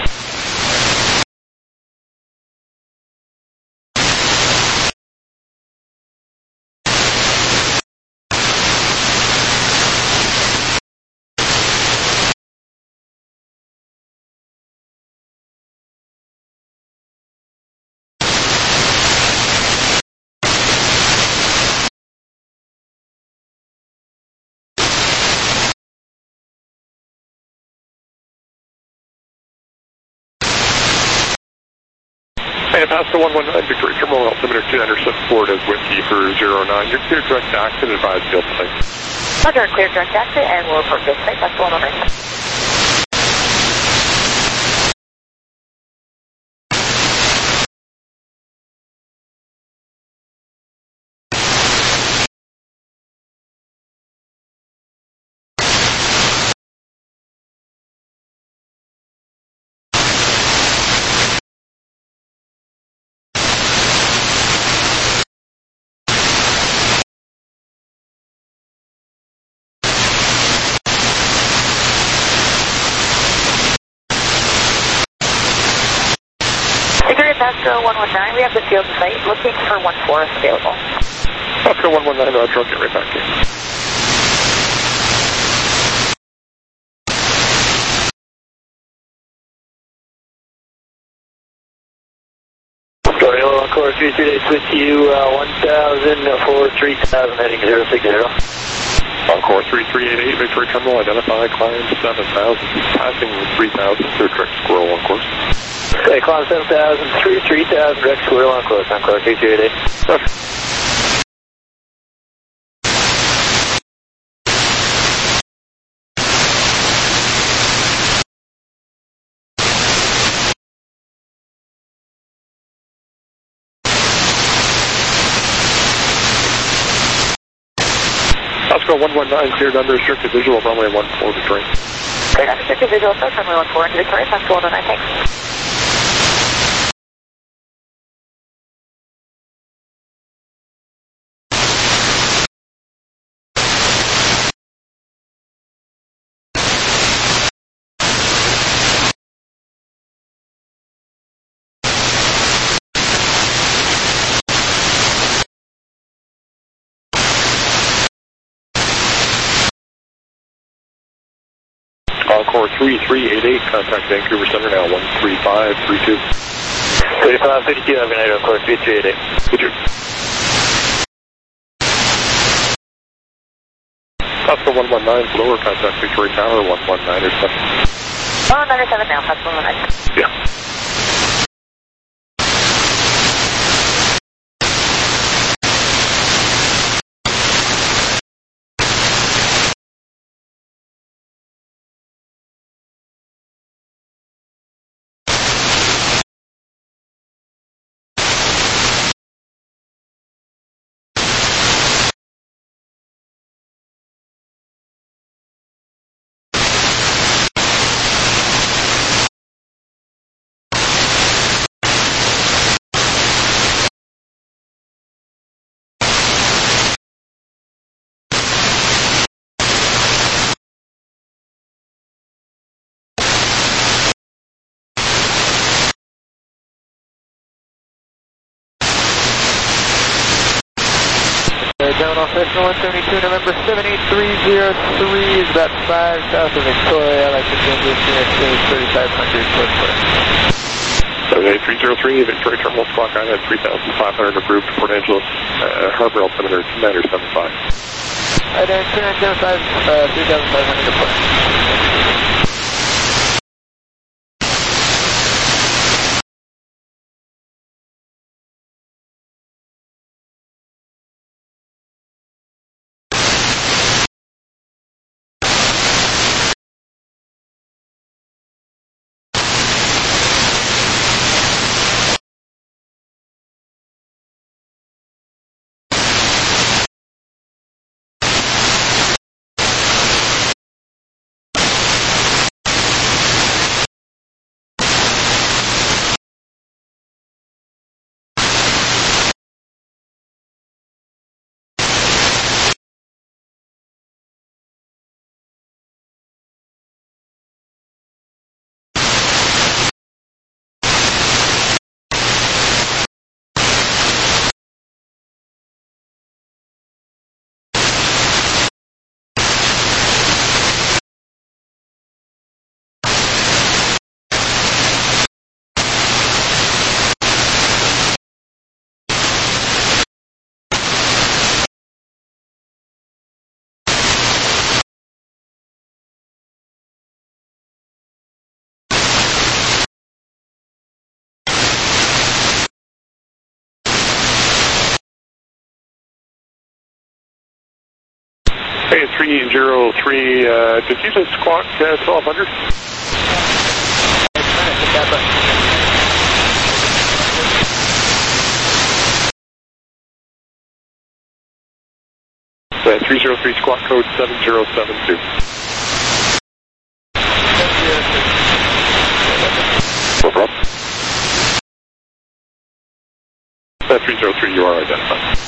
Hey, Pasco one one nine, Victoria Terminal, altimeter two nine seven four is Whiskey for zero nine. You're clear direct to exit, advise field site. Roger, clear direct exit, and we'll report field site, Pasco one one nine. Pasco one one nine, we have the field site looking for one four if available. Pasco one one nine, Roger, I'll get right back to you. Victoria Encore three three eight with you, uh, one thousand, four three thousand, heading zero six zero. Encore three three eight eight, Victoria Terminal, identify climb seven thousand, passing three thousand, through direct squirrel on course. Okay, climb seven thousand, through three thousand, direct squirrel on course, Encore three three eight eight. Okay. Pascal one one nine, cleared unrestricted visual, runway one four, Detroit. Cleared unrestricted visual, approach runway one four into Detroit, Pascal one one nine, thanks. Encore three three eight eight, contact Vancouver Center now, one three five three two. thirty-five fifty-two, have a good night, Encore three three eight eight. You too. Pascal one one nine, lower contact Victoria Tower, one one nine or seven. one nine seven now, Pascal one one nine. Yeah. Down off National one seventy-two, November seven eight three zero three is about five south of Victoria. I'd like to change this to thirty-five hundred foot foot. seven eight three zero three, Victoria Terminal, Squawk Island, three thousand five hundred approved, Port Angeles, uh, Harbor altimeter two nine seven five. Hi there, two nine seven five, uh, three thousand five hundred foot. Hey, three zero three, uh, did you just squawk uh, twelve hundred? Uh, three zero three, squawk code seven zero seven two. No problem. Uh, three zero three, you are identified.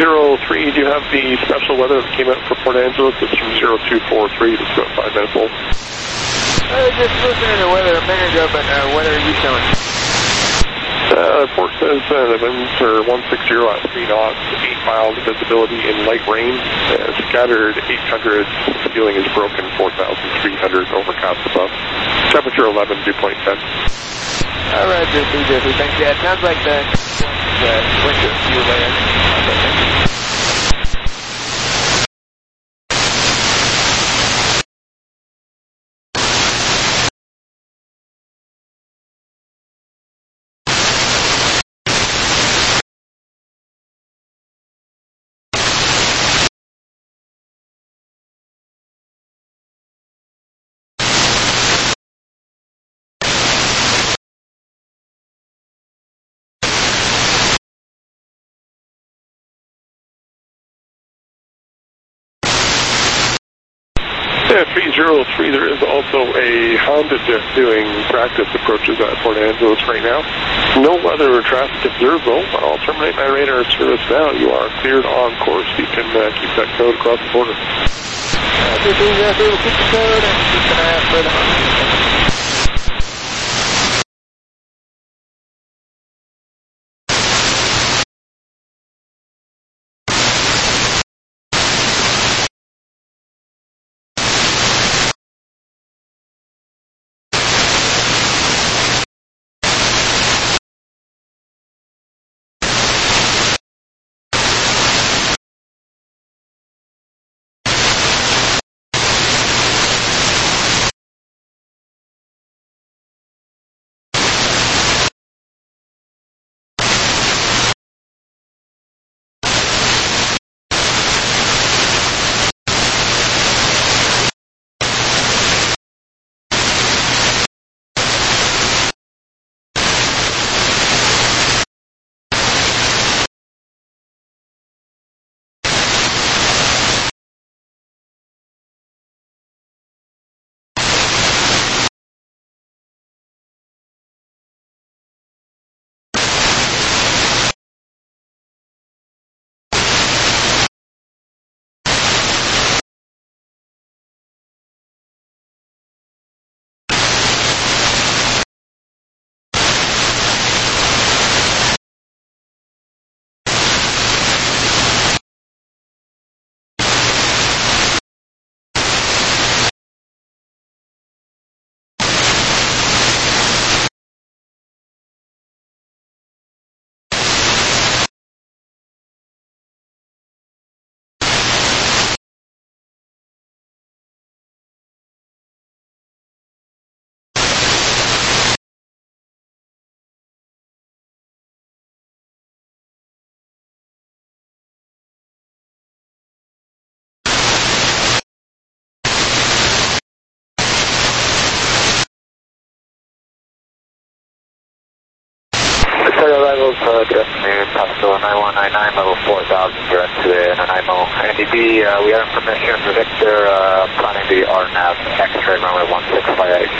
zero three, do you have the special weather that came out for Port Angeles? It's from zero two four three, just about five minutes old. I was just listening to the weather a minute ago, but uh, what are you showing? Uh, report says uh, the winds are one sixty at three knots, eight miles of visibility in light rain, uh, scattered eight hundred, ceiling is broken, four thousand three hundred, overcast above. Temperature eleven, dew point ten. All right, Jiffy, Jiffy, thanks. Yeah, it sounds like the uh, winter fuel there. Okay, Yeah, three zero three, there is also a Honda Jet doing practice approaches at Port Angeles right now. No weather or traffic observed though. I'll terminate my radar service now. You are cleared on course. You can uh, keep that code across the border. Uh, Jiffy, Jiffy, we'll keep the code and keep an eye out for the Honda. Arrivals, uh, good afternoon, Pascal nine one nine nine, level four thousand, direct to the Nanaimo. N D B, uh, we are in permission, Victor, uh, planning the R NAV, X-ray runway one six five eight.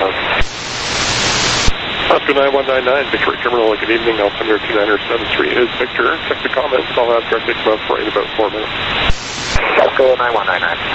Oscar nine one nine nine, Victory Terminal, good evening, Altimeter two nine seven three is Victor. Check the comments, I'll have directly come out for you in about four minutes. Pascal nine one nine nine.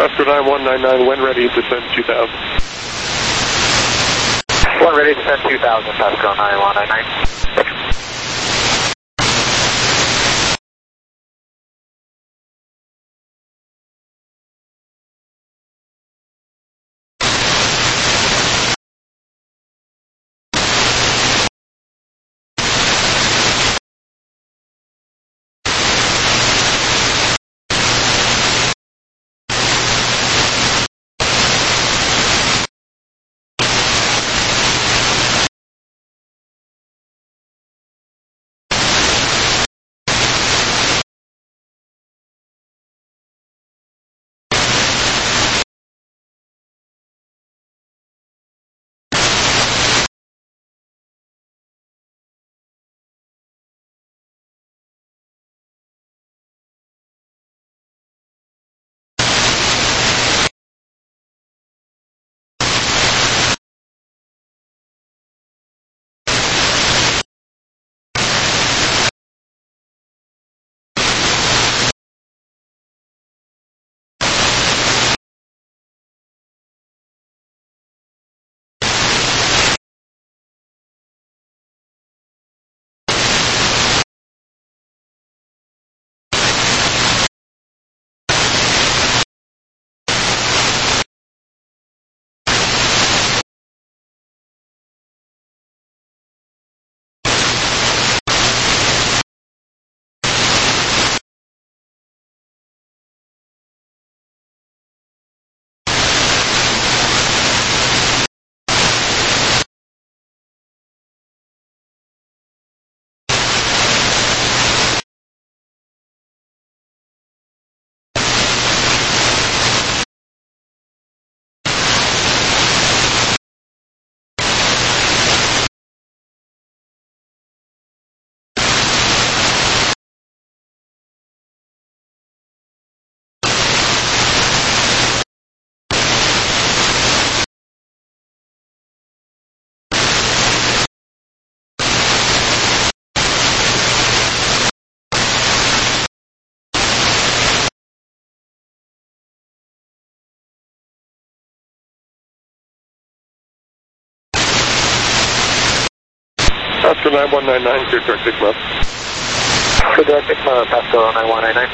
Pasco nine one nine nine, when ready, descend two thousand. When ready, descend two thousand, Pasco nine one nine nine. Pasco nine one nine nine, clear direct six left. Clear direct six left, Pasco nine one nine nine.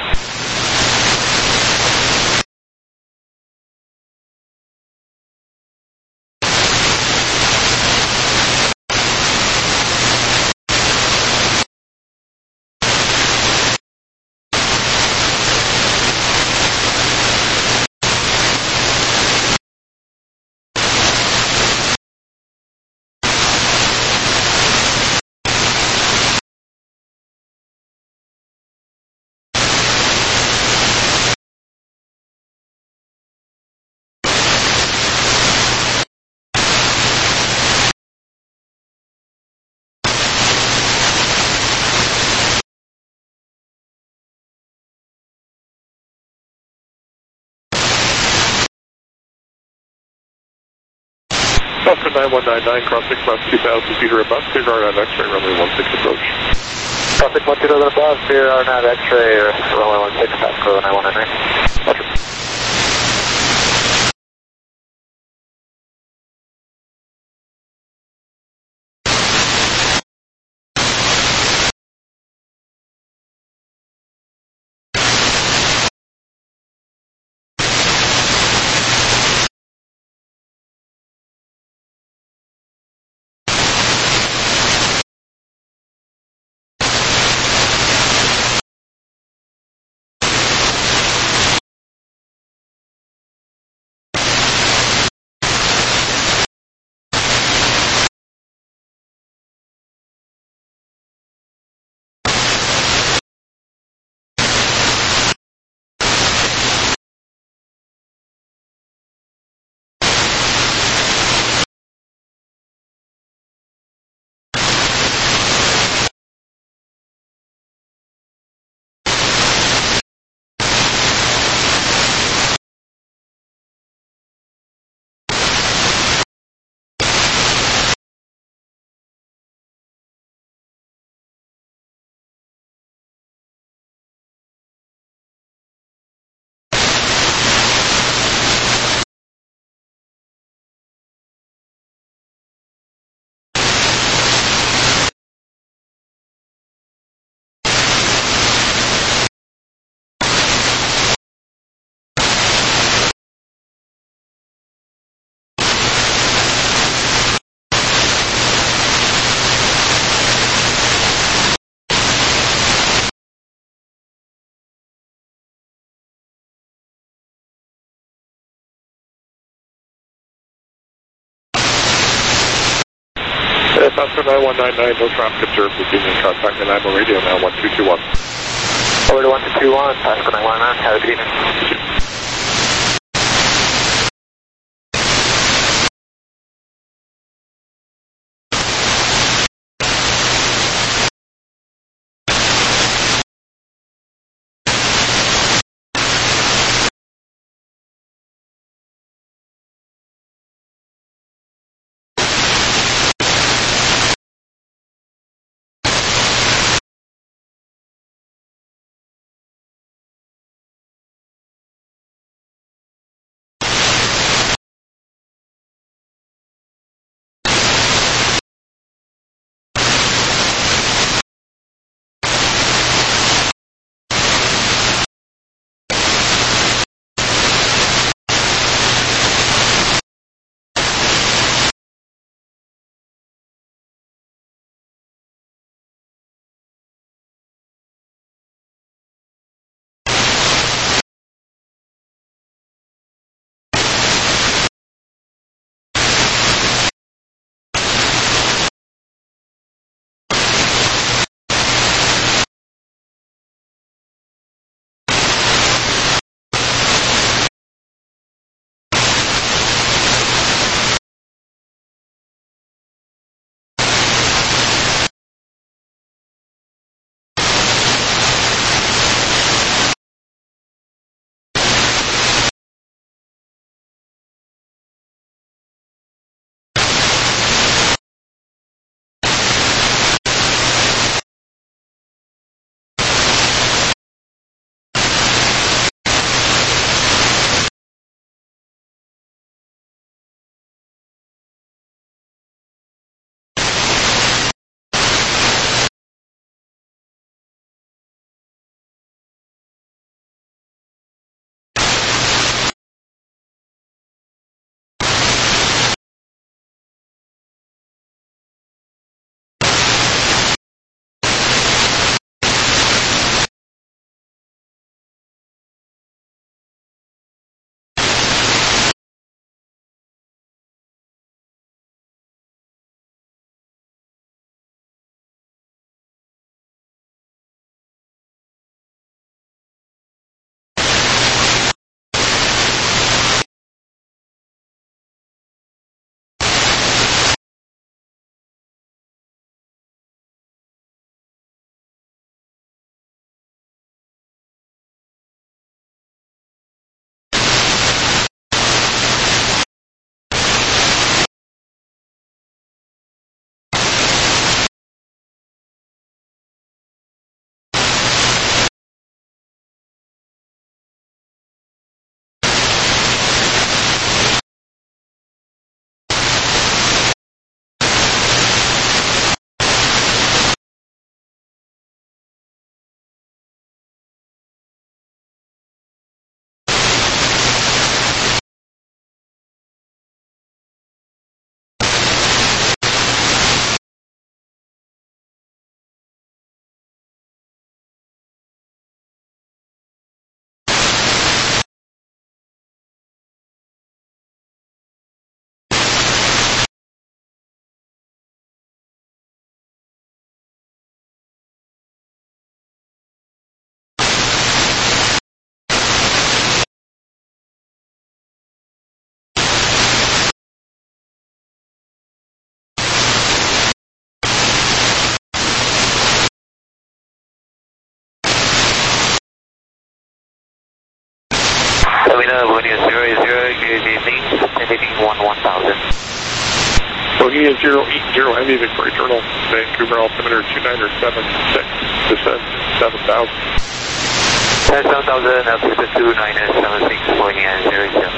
Pasco nine one nine nine, cross six left, two thousand feet or above, clear guard on X-ray, runway one six approach. Cross six one two thousand above, clear R nav X-ray, runway one six, Pasco nine one nine nine. Roger. Pasco nine one nine nine, no traffic observed this evening. Contact the Nanaimo radio now, one two two one. Over to one two two one, Pasco nine one nine, have a good evening. Bohemia zero eight zero Heavy Victoria Journal, Vancouver altimeter two nine seven six, descent seven thousand. seven thousand, altitude two nine seven six, Bohemia zero zero.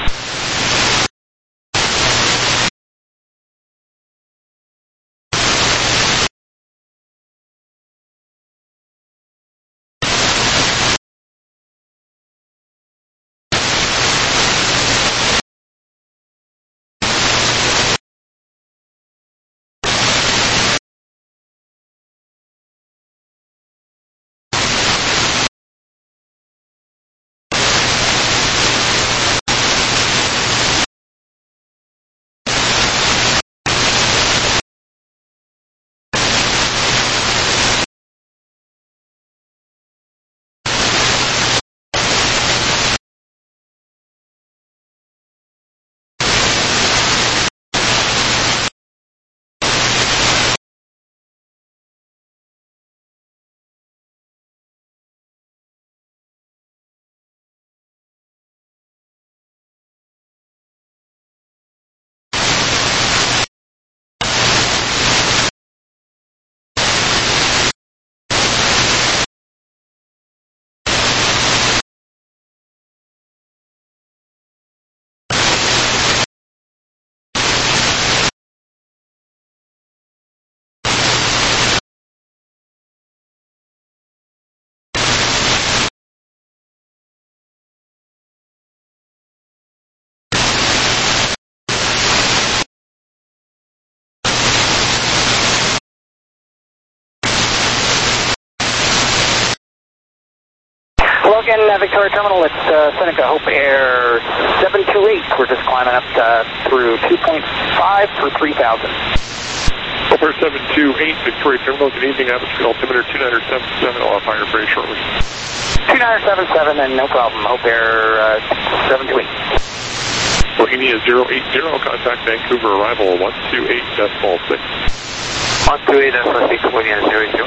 again, uh, Victoria Terminal. It's uh, Seneca Hope Air seven two eight. We're just climbing up uh, through two point five for three thousand. Hope Air seven two eight, Victoria Terminal. Good evening, atmosphere altimeter two nine seven seven. I'll have higher very shortly. two nine seven seven, and no problem. Hope Air uh, seven two eight. Bohemia zero eight zero, contact Vancouver arrival one two eight decimal six. one two eight decimal six, Bohemia zero eight zero.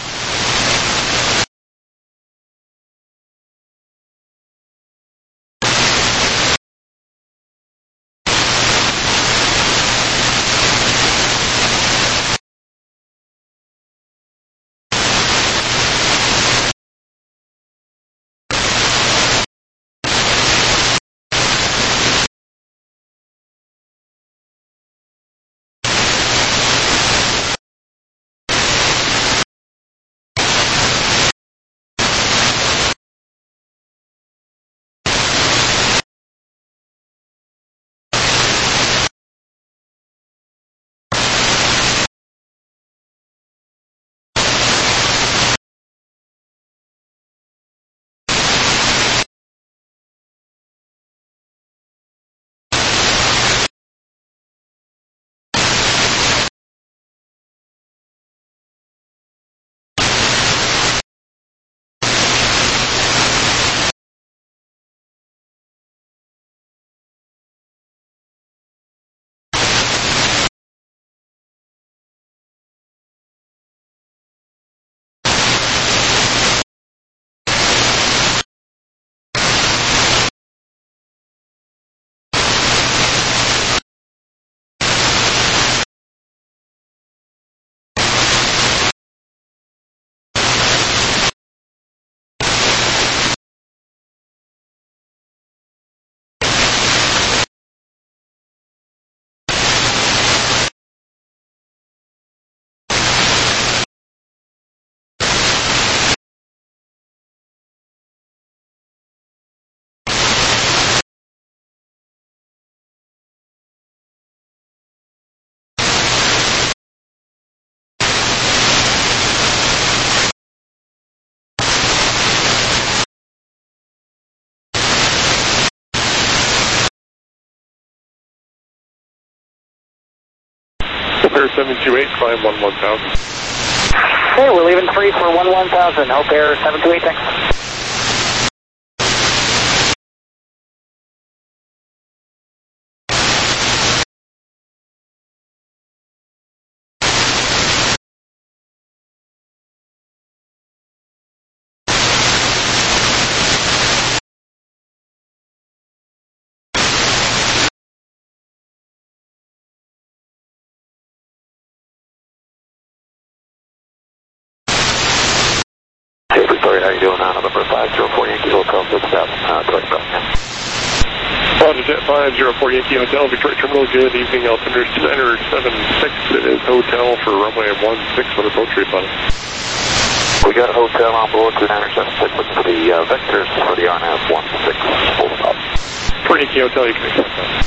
Hope Air seven two eight, climb one one thousand. Okay, we're leaving free for one one thousand. Hope Air seven two eight, thanks. Hey, Victoria, how you doing? Uh, number five zero four Yankee Hotel, six seven, uh, Twice Roger, Jet five zero four Yankee Hotel, Victoria Terminal, good evening, altimeter two nine seven six. It is hotel for runway one six. What approach rate on it? We got a hotel on board, two nine seven six, looking for the uh, vectors for the R N A V one six, full stop. For Yankee Hotel, you can accept that.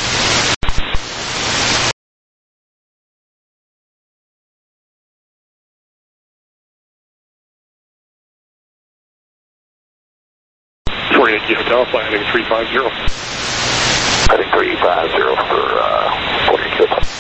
For Yankee Hotel, flight heading three five zero. Heading three five zero for uh, for Yankee Hotel.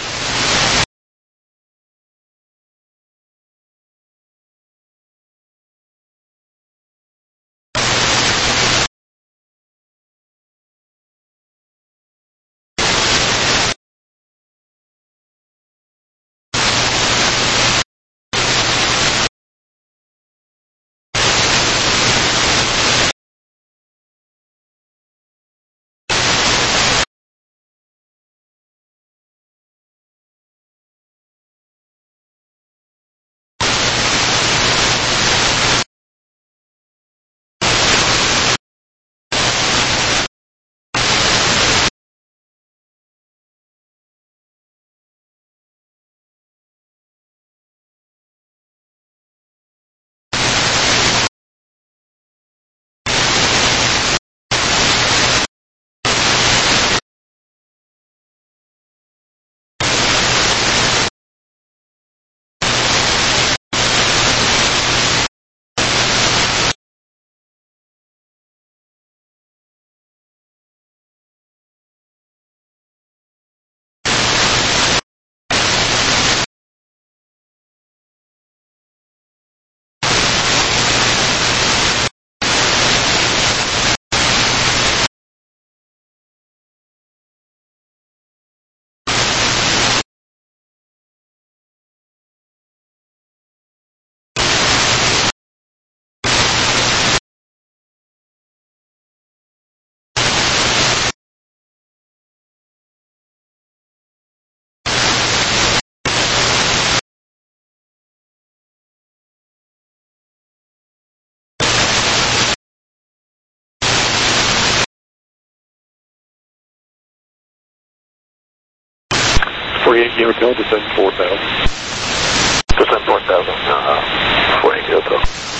four Yankee Hotel, descend four thousand. Descend four thousand, uh, four Yankee Hotel.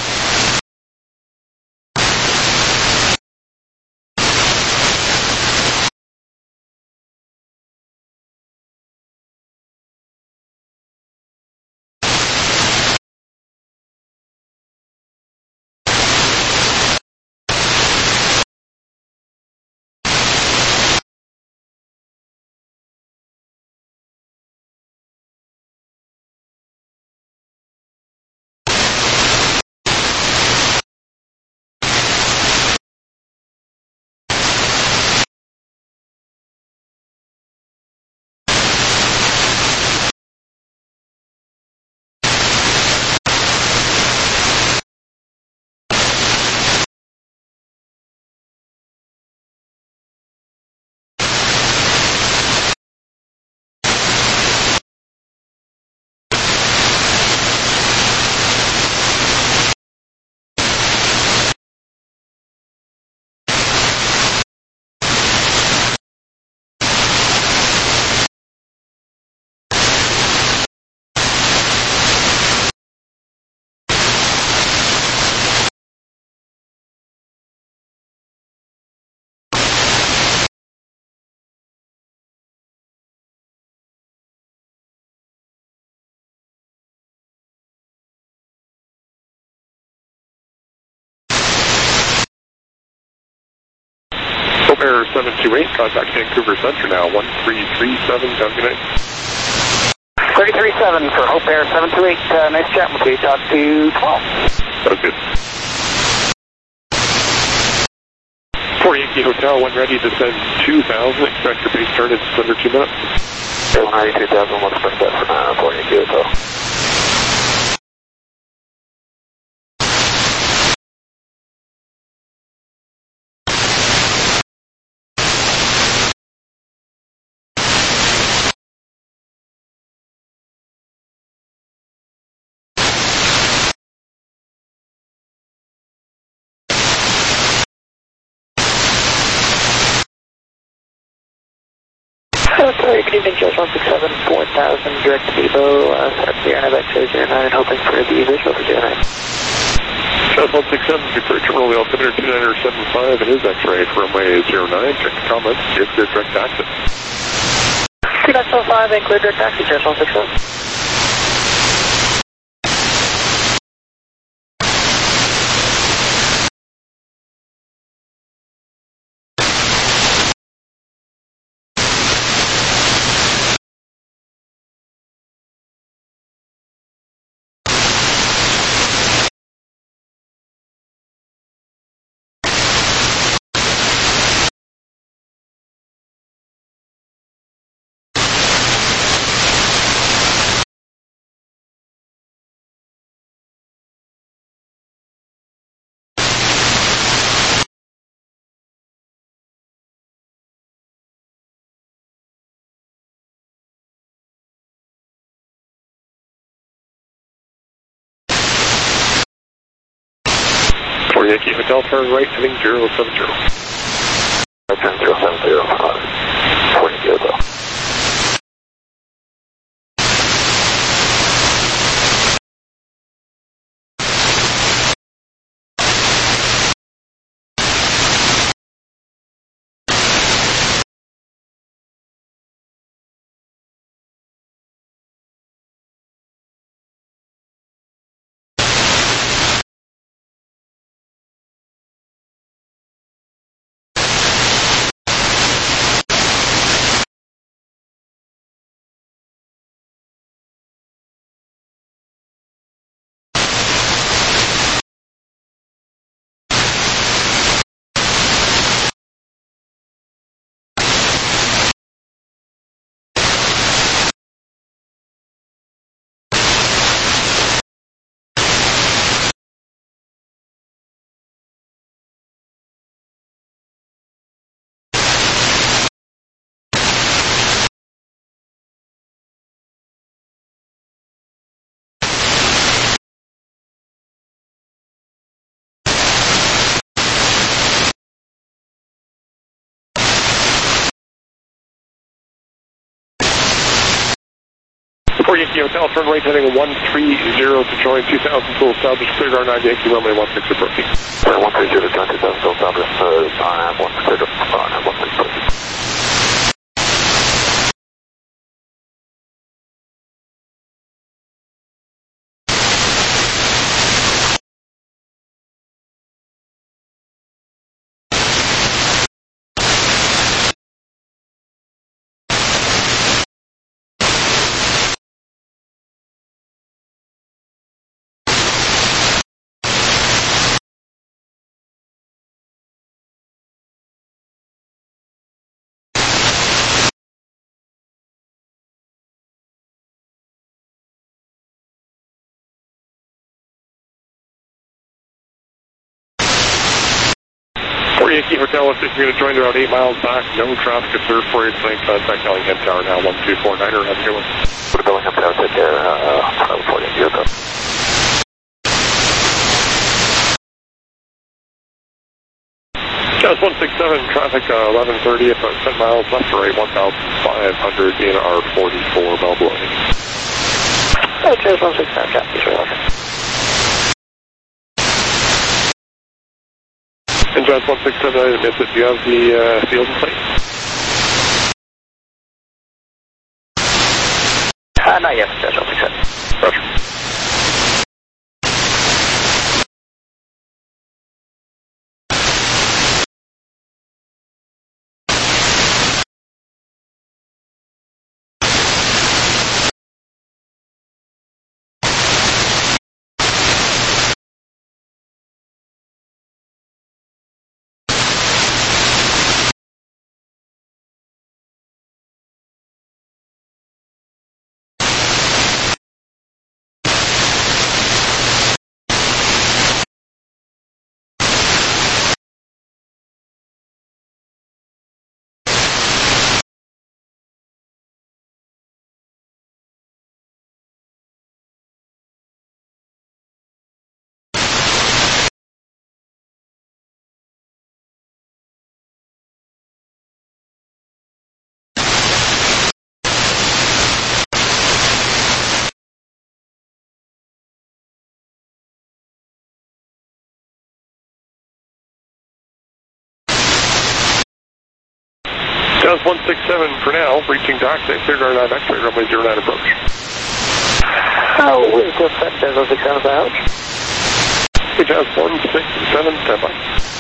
Air seven two eight, contact Vancouver Center now, one three three seven, have a good night. three three seven for Hope Air seven two eight, uh, nice chat with you, talk to twelve. Sounds good. four Yankee Hotel, when ready to send two thousand, expect your base start in just under two minutes. one ninety-two thousand, one split set for uh, four Yankee Hotel. Sorry, good evening, Josh one six seven, four thousand, direct to Depot, uh, set up the Arnav X-ray zero nine, hoping for the visual for zero nine. Josh one six seven, Victoria Terminal, the altimeter two nine seven five, and his X-ray for runway zero nine, check the comments, you're clear direct access. two nine seven five, and clear direct taxi, Josh one six seven. four Yankee Hotel, turn right, heading zero seven zero. ten zero seven zero, uh, four Yankee Hotel. four Yankee Hotel, turn right heading one three zero to join two thousand full establish, cleared R nine Yankee runway one six approaching. one three zero to join two thousand full establish, uh, R nine one cleared R nine one six approaching. Yankee Hotel, if you're going to join about eight miles back, no traffic observed for you. Same contact Bellingham Tower now, one two four niner. Have a good one. For Bellingham Tower, take care. Uh, four Yankee Hotel. Just one six seven, traffic uh, eleven thirty, about ten miles left to right, one thousand five hundred in R forty-four, Melbourne. Oh, just one six seven, traffic, sure, okay. And John one six seven, I admit that you have the uh, field in place? Uh, not yet, John one six seven. Roger. Jazz one six seven for now, reaching taxi, cleared R nine X-ray, runway zero nine approach. Oh, we've just set Jazz one six seven out. Hey, Jazz one six seven, stand by.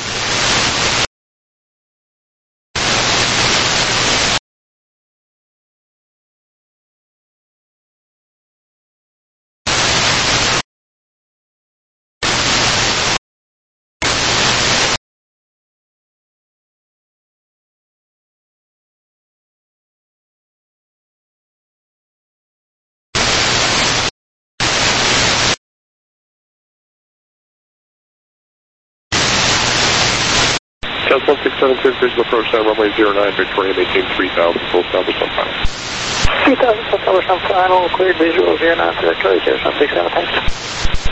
Jazz one six seven, cleared visual approach down runway zero nine, Victoria, maintain three thousand, full establish on final. three thousand, full establish on final, cleared visual, zero nine to Victoria, Jazz one six seven, thanks.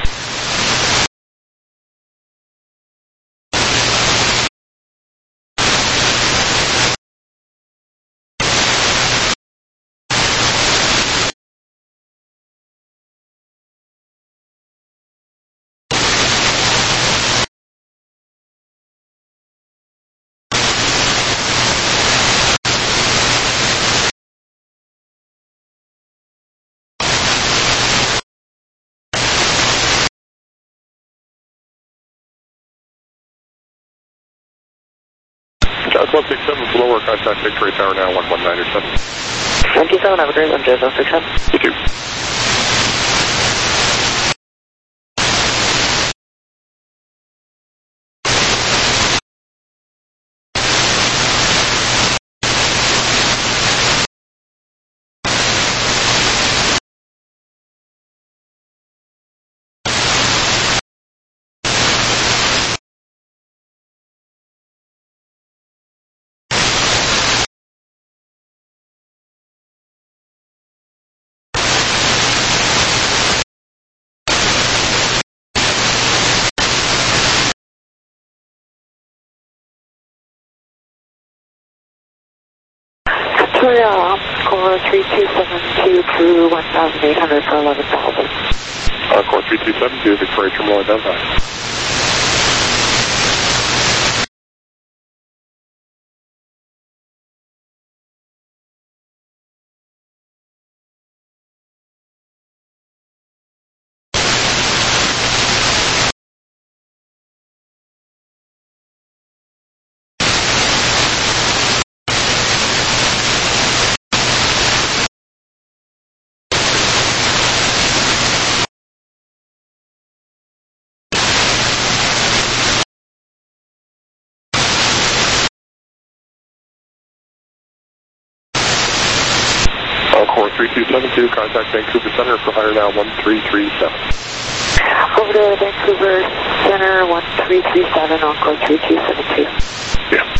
Jazz one six seven, lower contact Victoria Tower now, one one nine seven. Thank you, seven, have a great one, Jazz one six seven. You too. Victoria, Encore three two seven two crew one thousand eight hundred for eleven thousand. Encore three two seven two, Victoria Terminal identified. Encore three two seven two, contact Vancouver Center for higher now one three three seven. Over to Vancouver Center one three three seven, Encore three two seven two. Yeah.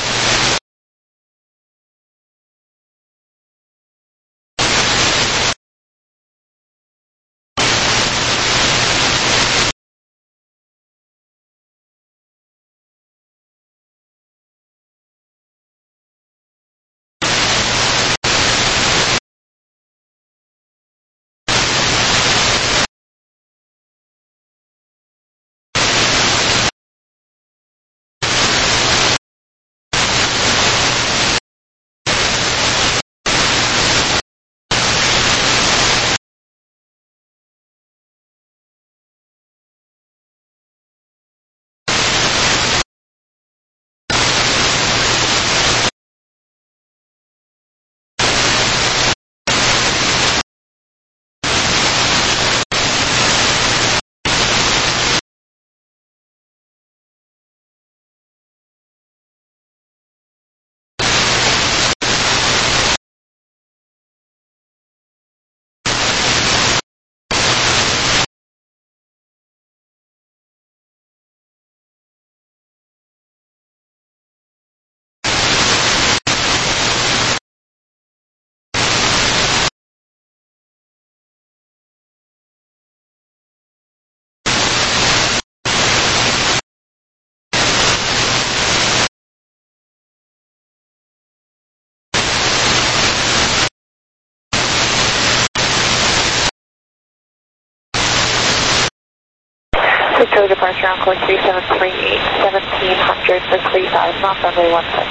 Victoria departure Encore three seven three eight, seventeen hundred for three five, not runway one six.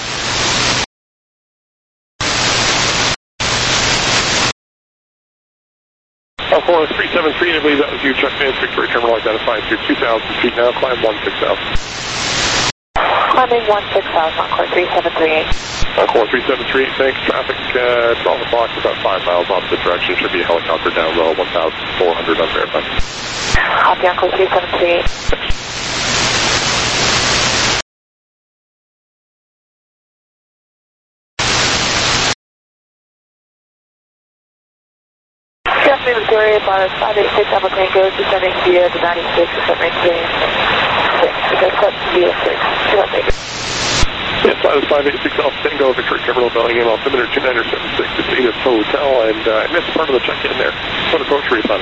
Encore three seven three, I believe that was you, Chuck Vance, Victoria Terminal identified through two thousand feet now, climb one six thousand. Climbing one six thousand, Encore three seven three eight. Encore three seven three eight, thanks. Traffic uh, twelve o'clock, about five miles opposite direction. Should be a helicopter down low, one thousand four hundred unverified. Copy, Encore three seven three eight. Good afternoon, Victoria, bar five eight six Alpha Tango, descending via the ninety-six, descending via six. Okay, set via six. Two up, Vegas. Yes, that was five eight six Alpha Tango, Victoria Terminal, billing in altimeter two nine seven six to Cedar Hotel, and uh, I missed part of the check-in there. What approach refund?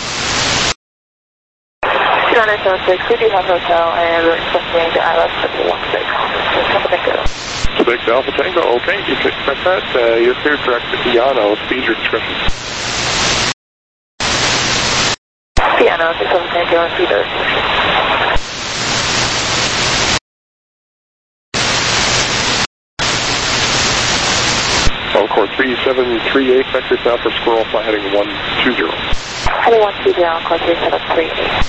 two nine seven six, we do have hotel, and we're expecting the I L S one six. Alpha Tango. Six Alpha Tango, okay, you can expect that. Uh, you're cleared direct to Piano, speed your discretion. Piano, six Alpha Tango, and Cedar. Encore three seven three eight, vector south for Squirrel, fly heading one two zero. Heading one two zero, Encore three seven three eight.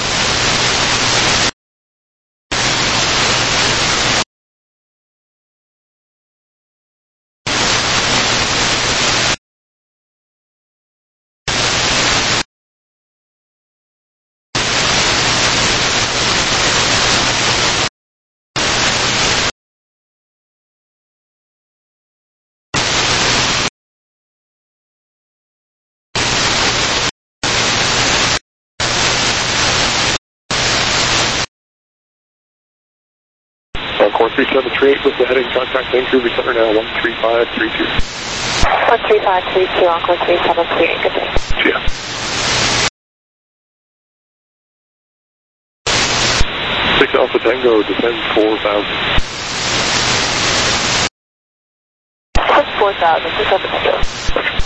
Encore three seven three eight with the heading, contact Vancouver Center now, one three five three two. one three five three two, Encore three seven three eight, good day. Yeah. six Alpha Tango, descend four thousand. six four thousand, two seven zero.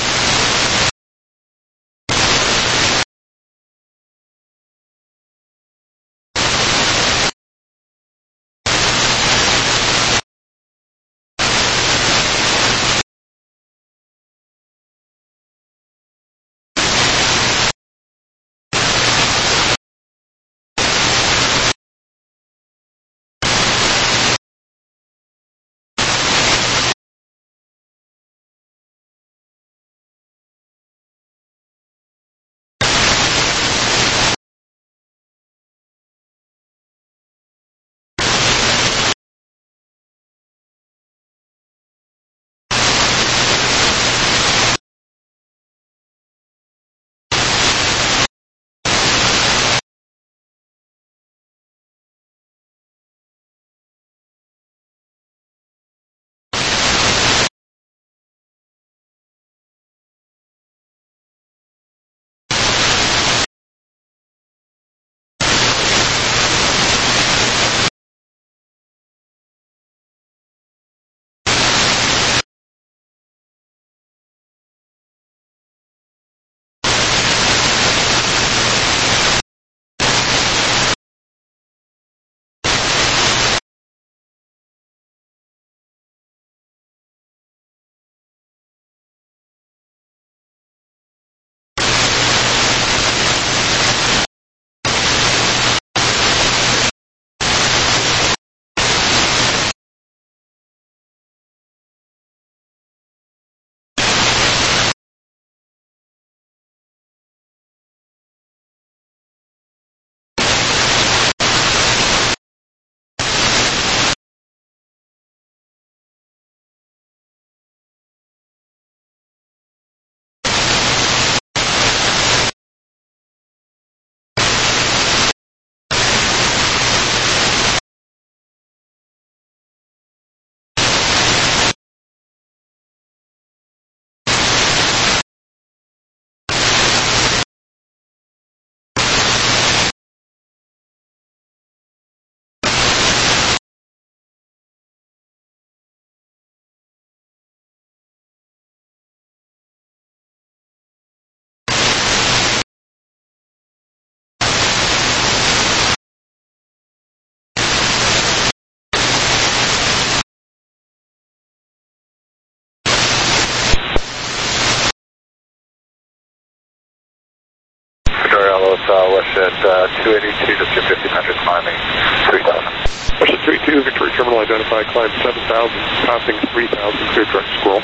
Uh, west at uh, two eighty-two, just your fifteen hundred, climbing three thousand. West at three two, Victoria Terminal identified, climb seven thousand, passing three thousand, clear direct scroll.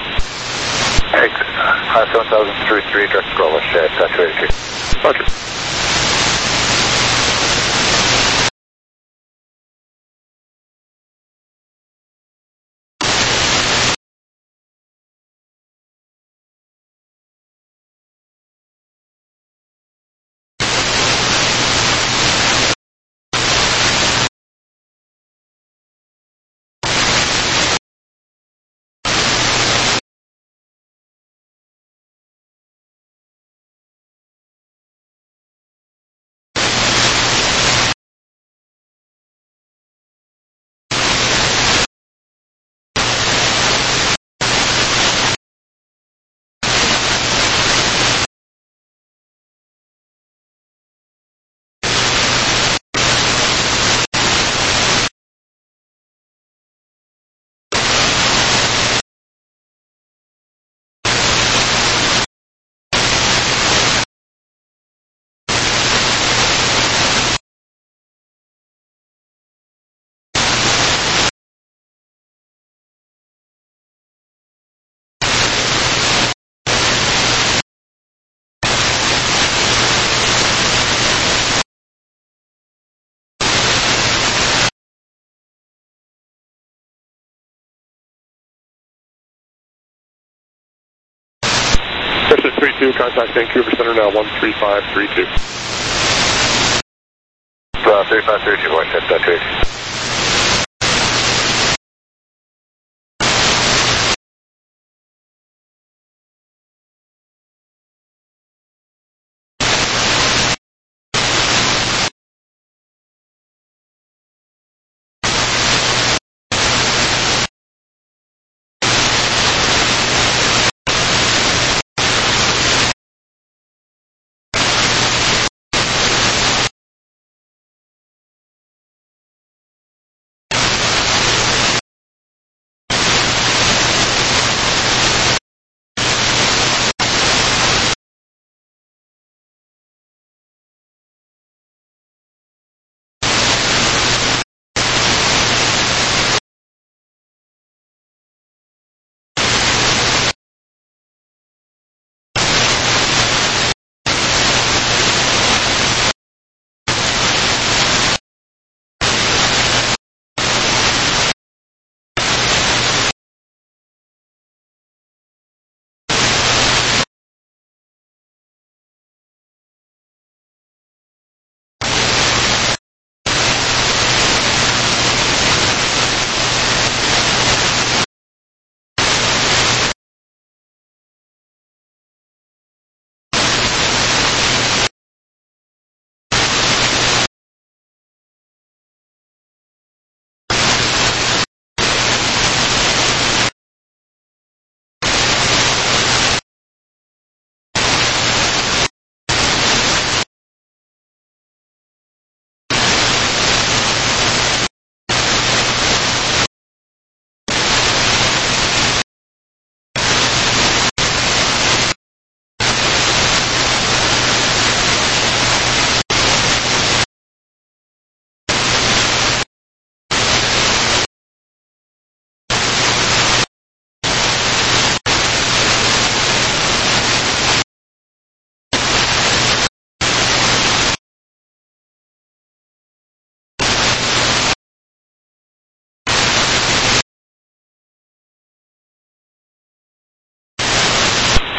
Hey, uh, seven thousand, three three, direct scroll, west at uh, two eighty-two. Roger. West at three two, contact Vancouver Center now, one three five three two. Uh, three five three two, west at uh, two eighty.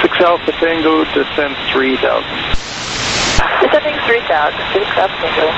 six Alpha Tango, descend three thousand. Descending three thousand, six Alpha Tango.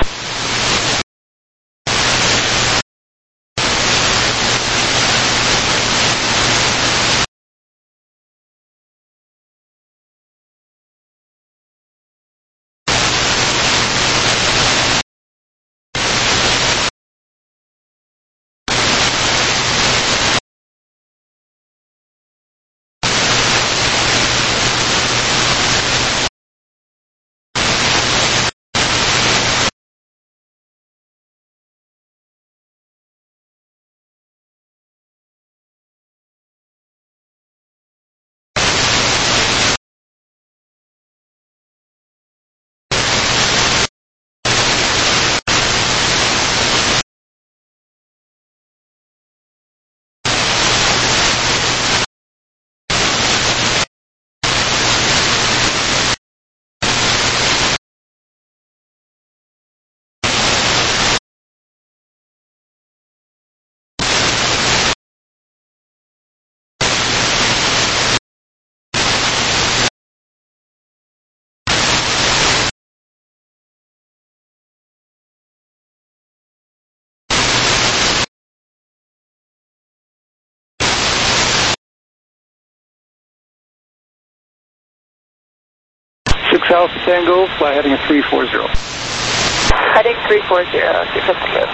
six Alpha Tango, fly heading at three four zero. Heading three four zero, six Alpha Tango.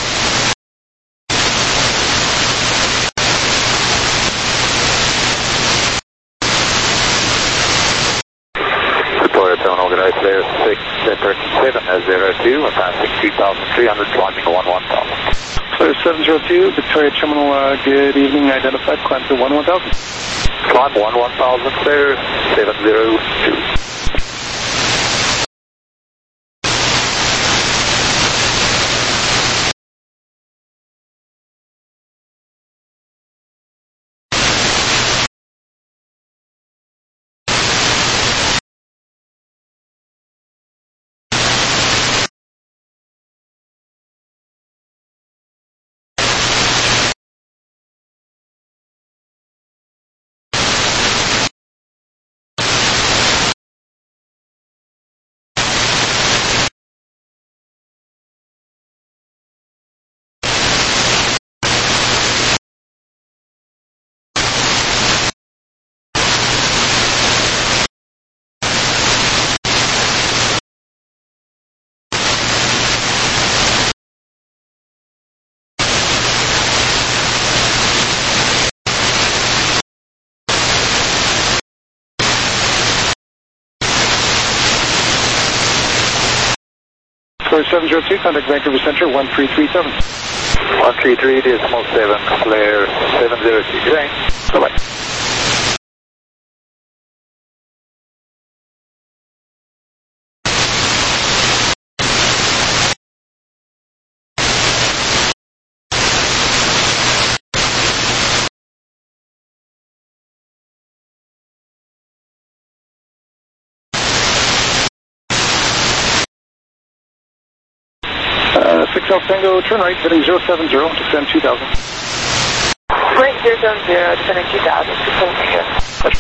Victoria Terminal, good night, there, six seven zero two, we're passing two thousand three hundred, climbing to one one thousand. Clear seven zero two, Victoria Terminal, uh, good evening, identified, climb to one one thousand. Climb one one thousand, clear seven zero two. Clear seven zero two, contact Vancouver Centre, one three three seven. one three three, decimal seven, clear seven zero two. Good day. Bye-bye. six Alpha Tango, turn right, heading zero seven zero, descend two thousand. Right, zero seven zero, descending two thousand, six Alpha Tango.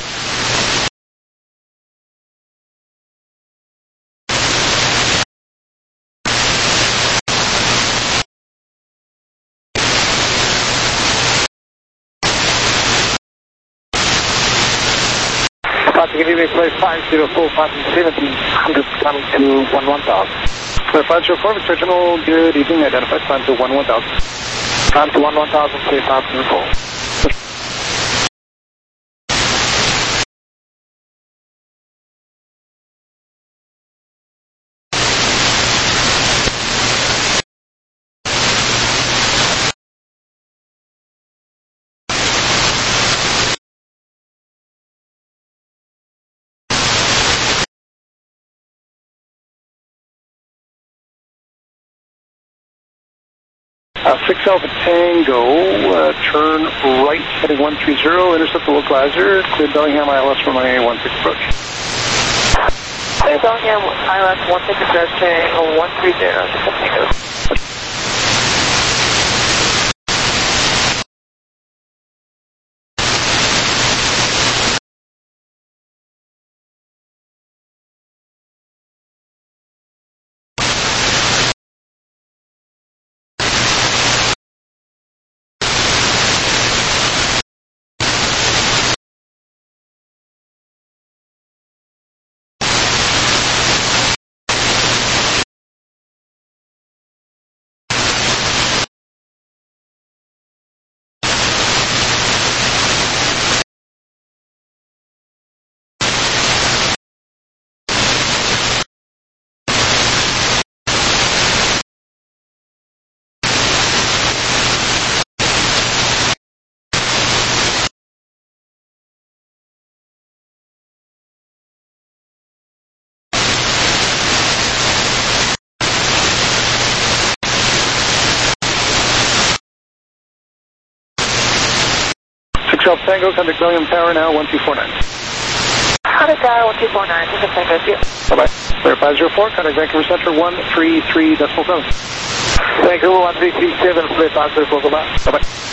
Passing Give me place five zero four, passing seventeen hundred, coming to one one thousand. Clear five zero four, Victoria Terminal, good evening, identified, climb to one one thousand. Climb to one one thousand, clear five zero four. Uh, six Alpha Tango, uh, turn right, heading one three zero, intercept the localizer, clear Bellingham I L S runway one six approach. Clear Bellingham I L S one six approaching one three zero, six Alpha Tango. Tango, contact Bellingham Tower now, one two four nine. Contact Tower, one two four nine, Tango Tango, see you. Bye-bye. Clear five zero four, contact Vancouver Centre, one three three decimal seven. Vancouver, one three three seven, clear five zero four, goodbye. Bye-bye.